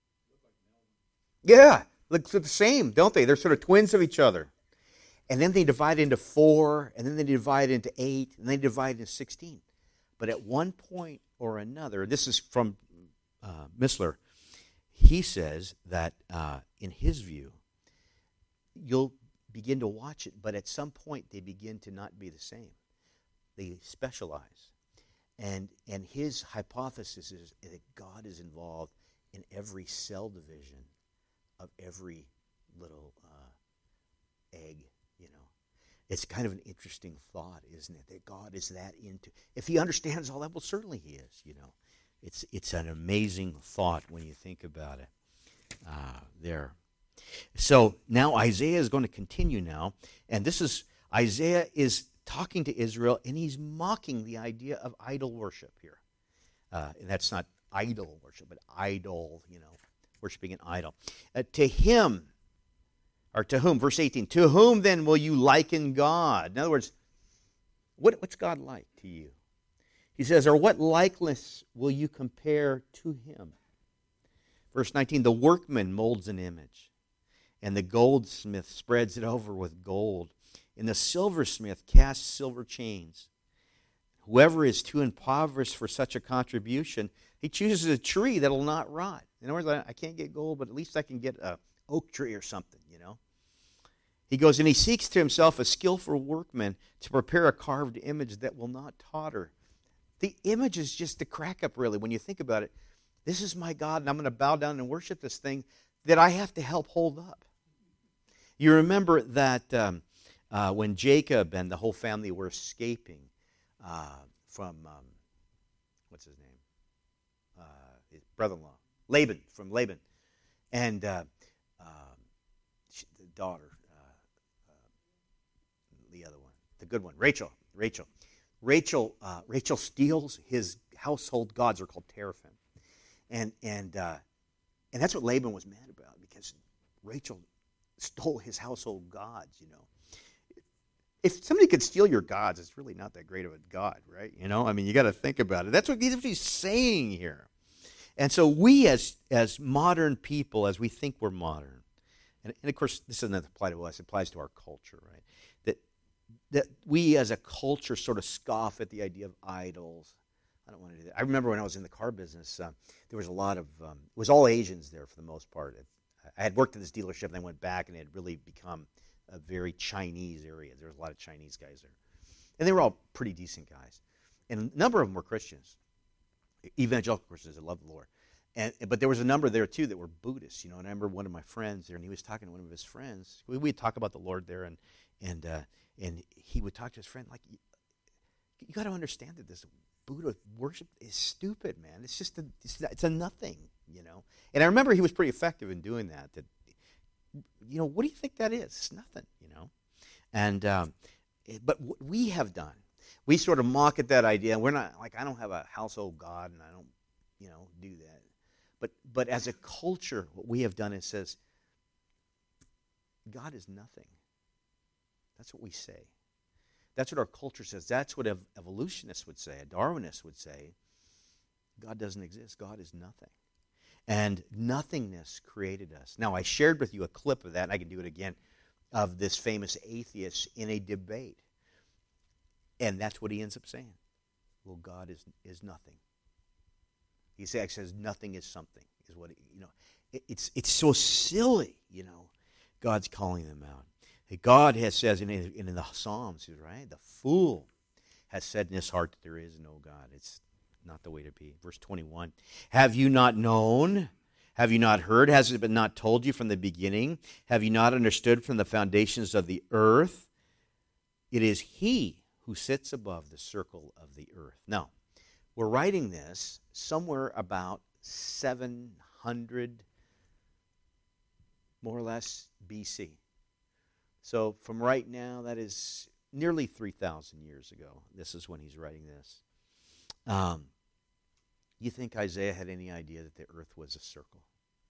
Yeah, look the same, don't they? They're sort of twins of each other. And then they divide into four, and then they divide into eight, and then they divide into sixteen. But at one point or another, this is from uh, Missler, he says that uh, in his view, you'll begin to watch it, but at some point they begin to not be the same. They specialize. And and his hypothesis is that God is involved in every cell division of every little uh, egg, you know. It's kind of an interesting thought, isn't it? That God is that into. If he understands all that, well, certainly he is, you know. It's it's an amazing thought when you think about it uh, there. So now Isaiah is going to continue now, and this is, Isaiah is talking to Israel, and he's mocking the idea of idol worship here. Uh, and that's not idol worship, but idol, you know, worshiping an idol. Uh, to him, or to whom, verse eighteen, to whom then will you liken God? In other words, what, what's God like to you? He says, or what likeness will you compare to him? Verse nineteen, the workman molds an image, and the goldsmith spreads it over with gold, and the silversmith casts silver chains. Whoever is too impoverished for such a contribution, he chooses a tree that will not rot. In other words, I can't get gold, but at least I can get a oak tree or something, you know. He goes, and he seeks to himself a skillful workman to prepare a carved image that will not totter. The image is just a crack up, really, when you think about it. This is my God, and I'm going to bow down and worship this thing that I have to help hold up. You remember that um, uh, when Jacob and the whole family were escaping uh, from, um, what's his name? Uh, his brother-in-law, Laban, from Laban. And uh, uh, she, the daughter, uh, uh, the other one, the good one, Rachel, Rachel. Rachel, uh, Rachel steals his household gods. They're called teraphim, and and uh, and that's what Laban was mad about, because Rachel stole his household gods. You know, if somebody could steal your gods, it's really not that great of a god, right? You know, I mean, you got to think about it. That's what he's saying here. And so we, as as modern people, as we think we're modern, and, and of course this doesn't apply to us; it applies to our culture, right? That that we as a culture sort of scoff at the idea of idols. I don't want to do that. I remember when I was in the car business, uh, there was a lot of, um, it was all Asians there for the most part. I had worked at this dealership, and I went back, and it had really become a very Chinese area. There was a lot of Chinese guys there. And they were all pretty decent guys. And a number of them were Christians, evangelical Christians that loved the Lord. And, but there was a number there, too, that were Buddhists. You know, and I remember one of my friends there, and he was talking to one of his friends. We would talk about the Lord there, and and uh, and he would talk to his friend, like, you, you got to understand that this Buddha worship is stupid, man. It's just a, it's, it's a nothing, you know. And I remember he was pretty effective in doing that. That, you know, what do you think that is? It's nothing, you know. And um, it, but what we have done, we sort of mock at that idea. We're not like, I don't have a household god, and I don't, you know, do that. But but as a culture, what we have done is says, God is nothing. That's what we say. That's what our culture says. That's what ev- evolutionists would say. A Darwinist would say, God doesn't exist. God is nothing. And nothingness created us. Now, I shared with you a clip of that, and I can do it again, of this famous atheist in a debate. And that's what he ends up saying. Well, God is is nothing. He says nothing is something, is what, it, you know. It, it's it's so silly, you know. God's calling them out. God has says in, in, in the Psalms, right? The fool has said in his heart that there is no God. It's not the way to be. Verse twenty-one, have you not known? Have you not heard? Has it been not told you from the beginning? Have you not understood from the foundations of the earth? It is he who sits above the circle of the earth. Now, we're writing this somewhere about seven hundred, more or less, B C. So from right now, that is nearly three thousand years ago. This is when he's writing this. Um, you think Isaiah had any idea that the earth was a circle?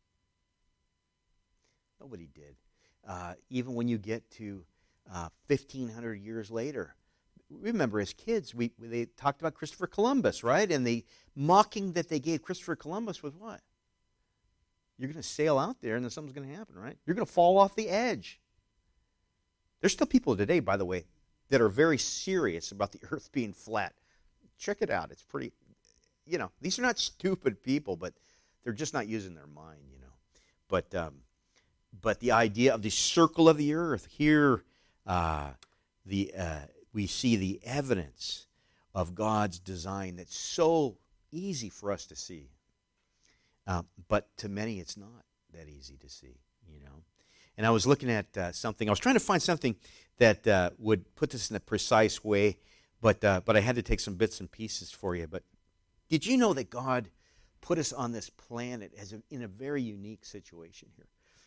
Nobody did. Uh, even when you get to uh, fifteen hundred years later, remember as kids, we they talked about Christopher Columbus, right? And the mocking that they gave Christopher Columbus was what? You're going to sail out there and then something's going to happen, right? You're going to fall off the edge. There's still people today, by the way, that are very serious about the earth being flat. Check it out. It's pretty, you know, these are not stupid people, but they're just not using their mind, you know. But um, but the idea of the circle of the earth, here uh, the uh, we see the evidence of God's design that's so easy for us to see. Uh, but to many, it's not that easy to see, you know. And I was looking at uh, something. I was trying to find something that uh, would put this in a precise way, but uh, but I had to take some bits and pieces for you. But did you know that God put us on this planet as a, in a very unique situation here?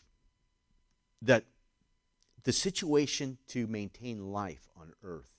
That the situation to maintain life on Earth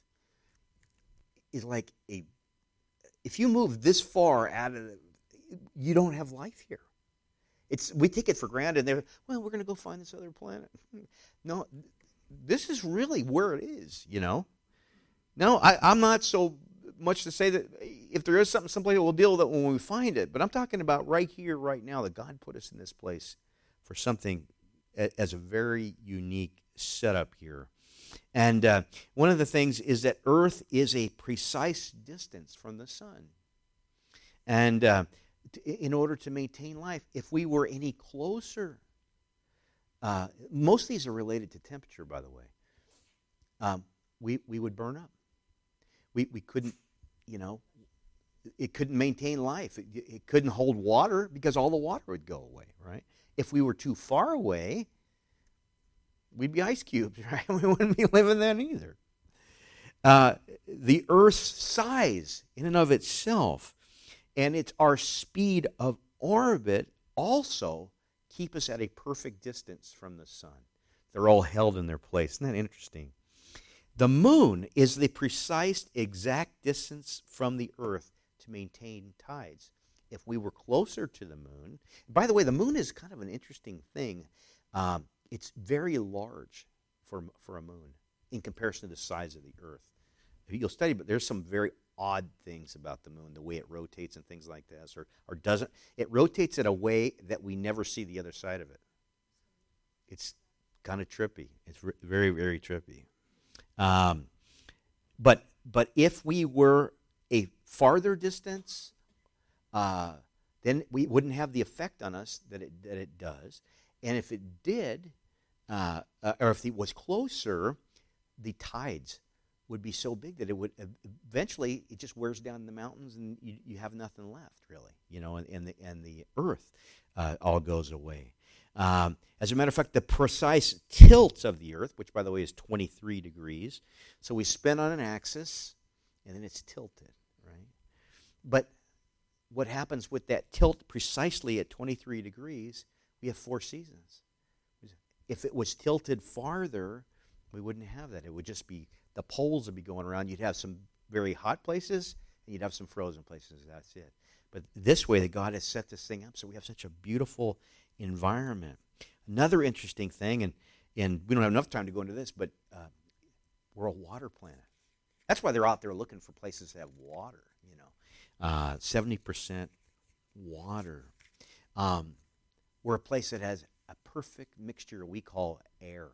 is like a, if you move this far out of the, you don't have life here. It's, we take it for granted. And they're, well, we're going to go find this other planet. No, this is really where it is, you know. No, I, I'm not so much to say that if there is something someplace, we'll deal with it when we find it. But I'm talking about right here, right now, that God put us in this place for something as a very unique setup here. And uh, one of the things is that Earth is a precise distance from the sun. And uh, t- in order to maintain life, if we were any closer, uh, most of these are related to temperature, by the way, um, we, we would burn up. We, we couldn't, you know, it couldn't maintain life. It, it couldn't hold water because all the water would go away, right? If we were too far away, we'd be ice cubes, right? We wouldn't be living then either. Uh, the Earth's size in and of itself and it's our speed of orbit also keep us at a perfect distance from the sun. They're all held in their place. Isn't that interesting? The moon is the precise exact distance from the Earth to maintain tides. If we were closer to the moon, by the way, the moon is kind of an interesting thing. Um, it's very large for, for a moon in comparison to the size of the Earth. You'll study, but there's some very odd things about the moon, the way it rotates and things like this, or, or doesn't. It rotates in a way that we never see the other side of it. It's kind of trippy. It's re- very, very trippy. Um, but but if we were a farther distance, uh, then we wouldn't have the effect on us that it that it does. And if it did, uh, uh, or if it was closer, the tides would be so big that it would eventually it just wears down the mountains and you, you have nothing left really, you know, and, and the and the earth uh, all goes away. Um, as a matter of fact, the precise tilt of the earth, which by the way is twenty-three degrees, so we spin on an axis and then it's tilted, right? But what happens with that tilt precisely at twenty-three degrees, we have four seasons. If it was tilted farther, we wouldn't have that. It would just be, the poles would be going around. You'd have some very hot places, and you'd have some frozen places. That's it. But this way, that God has set this thing up so we have such a beautiful environment. Another interesting thing, and, and we don't have enough time to go into this, but uh, we're a water planet. That's why they're out there looking for places that have water, you know. Uh, seventy percent water. Um, we're a place that has a perfect mixture we call air.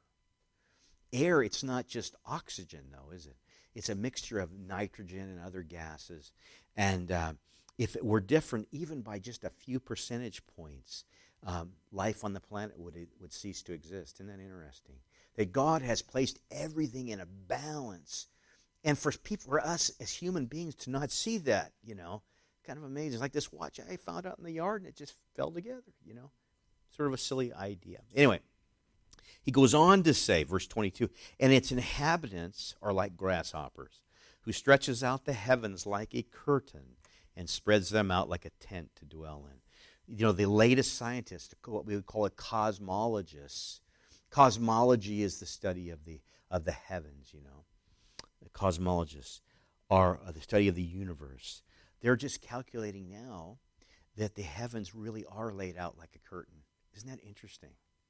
Air, it's not just oxygen, though, is it? It's a mixture of nitrogen and other gases. And uh, if it were different, even by just a few percentage points, um, life on the planet would would cease to exist. Isn't that interesting? That God has placed everything in a balance. And for people, for us as human beings to not see that, you know, kind of amazing. It's like this watch I found out in the yard, and it just fell together, you know. Sort of a silly idea. Anyway. He goes on to say, verse twenty-two, and its inhabitants are like grasshoppers, who stretches out the heavens like a curtain and spreads them out like a tent to dwell in. You know, the latest scientists, what we would call it cosmologists. Cosmology is the study of the of the heavens, you know. The cosmologists are the study of the universe. They're just calculating now that the heavens really are laid out like a curtain. Isn't that interesting?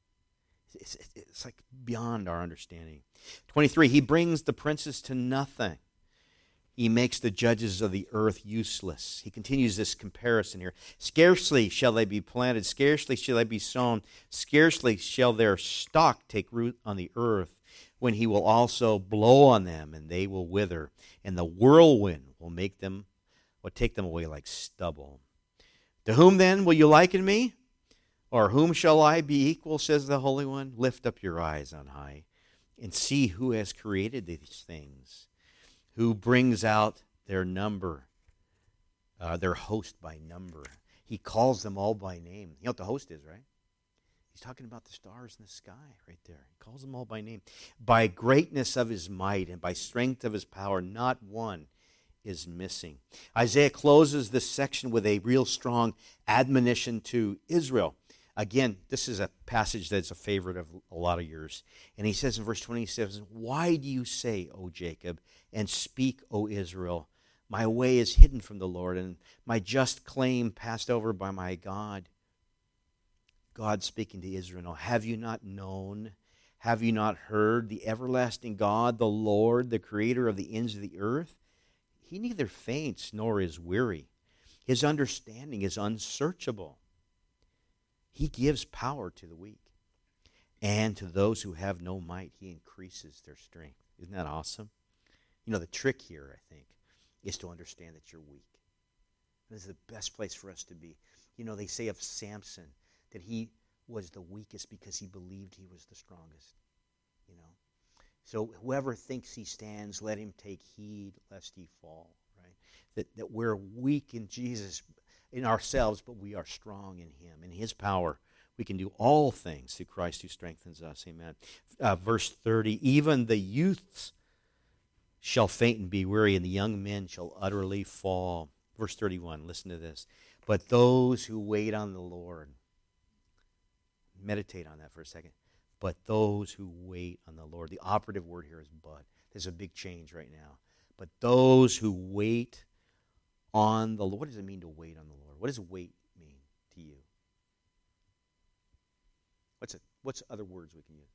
It's, it's like beyond our understanding. twenty-three, he brings the princes to nothing. He makes the judges of the earth useless. He continues this comparison here. Scarcely shall they be planted, scarcely shall they be sown, scarcely shall their stock take root on the earth, when he will also blow on them, and they will wither, and the whirlwind will make them, will take them away like stubble. To whom then will you liken me? Or whom shall I be equal, says the Holy One? Lift up your eyes on high and see who has created these things, who brings out their number, uh, their host by number. He calls them all by name. You know what the host is, right? He's talking about the stars in the sky right there. He calls them all by name. By greatness of his might and by strength of his power, not one is missing. Isaiah closes this section with a real strong admonition to Israel. Again, this is a passage that's a favorite of a lot of yours. And he says in verse twenty, he says, why do you say, O Jacob, and speak, O Israel, my way is hidden from the Lord, and my just claim passed over by my God? God speaking to Israel, have you not known? Have you not heard? The everlasting God, the Lord, the creator of the ends of the earth, he neither faints nor is weary. His understanding is unsearchable. He gives power to the weak, and to those who have no might, he increases their strength. Isn't that awesome? You know, the trick here, I think, is to understand that you're weak. This is the best place for us to be. You know, they say of Samson that he was the weakest because he believed he was the strongest. You know, so whoever thinks he stands, let him take heed lest he fall. Right? That that we're weak in Jesus, in ourselves, but we are strong in him. In his power, we can do all things through Christ who strengthens us. Amen. Uh, verse thirty, even the youths shall faint and be weary, and the young men shall utterly fall. Verse thirty-one, listen to this. But those who wait on the Lord, meditate on that for a second. But those who wait on the Lord, the operative word here is but. There's a big change right now. But those who wait on the Lord. What does it mean to wait on the Lord? What does wait mean to you? What's it? What's other words we can use?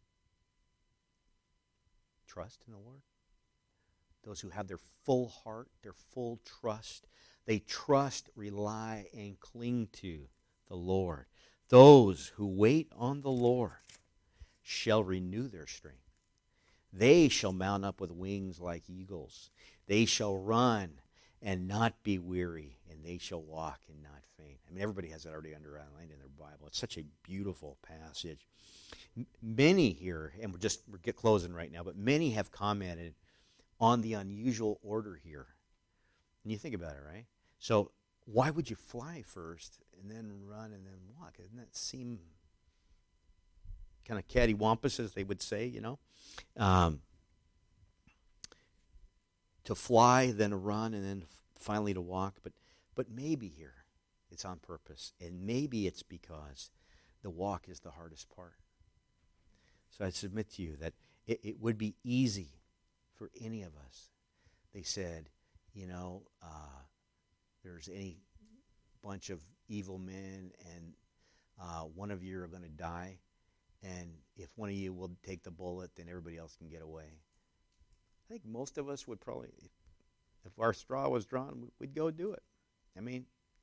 Trust in the Lord. Those who have their full heart, their full trust. They trust, rely, and cling to the Lord. Those who wait on the Lord shall renew their strength. They shall mount up with wings like eagles. They shall run and not be weary, and they shall walk and not faint. I mean, everybody has that already underlined in their Bible. It's such a beautiful passage. M- many here, and we're just we're get closing right now, but many have commented on the unusual order here. And you think about it, right? So why would you fly first and then run and then walk? Doesn't that seem kind of cattywampus, as they would say, you know? Um, to fly, then to run, and then finally to walk. But but maybe here it's on purpose. And maybe it's because the walk is the hardest part. So I submit to you that it, it would be easy for any of us. They said, you know, uh, there's any bunch of evil men, and uh, one of you are going to die, and if one of you will take the bullet, then everybody else can get away. I think most of us would probably, if, if our straw was drawn, we'd go do it. I mean,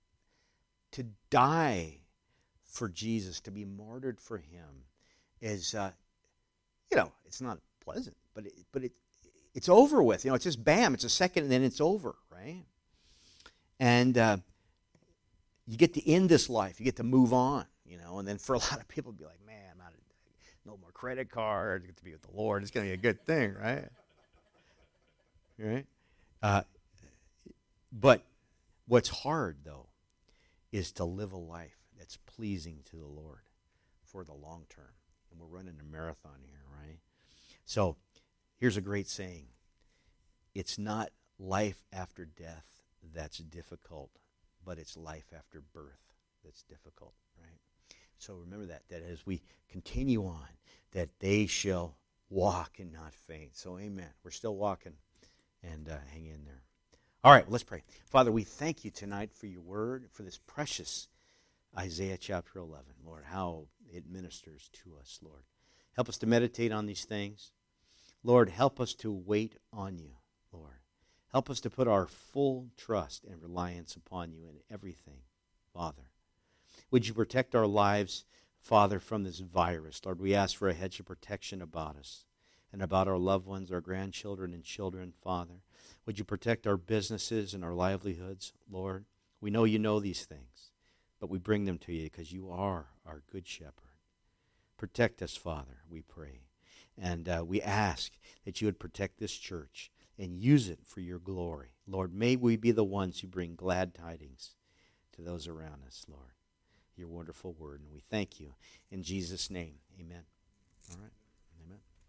to die for Jesus, to be martyred for him, is, uh, you know, it's not pleasant, but it, but it it's over with. You know, it's just bam, it's a second, and then it's over, right? And uh, you get to end this life. You get to move on, you know. And then for a lot of people, be like, man, I'm out of, no more credit card. I get to be with the Lord. It's going to be a good thing, right? Right? Uh, but what's hard, though, is to live a life that's pleasing to the Lord for the long term. And we're running a marathon here, right? So here's a great saying. It's not life after death that's difficult, but it's life after birth that's difficult, right? So remember that, that as we continue on, that they shall walk and not faint. So amen. We're still walking, and uh, hang in there. All right, let's pray. Father, we thank you tonight for your word, for this precious Isaiah chapter eleven. Lord, how it ministers to us, Lord. Help us to meditate on these things. Lord, help us to wait on you, Lord. Help us to put our full trust and reliance upon you in everything, Father. Would you protect our lives, Father, from this virus? Lord, we ask for a hedge of protection about us and about our loved ones, our grandchildren and children, Father. Would you protect our businesses and our livelihoods, Lord? We know you know these things, but we bring them to you because you are our good shepherd. Protect us, Father, we pray. And uh, we ask that you would protect this church and use it for your glory. Lord, may we be the ones who bring glad tidings to those around us, Lord. your wonderful word. And we thank you. In Jesus' name, amen. All right.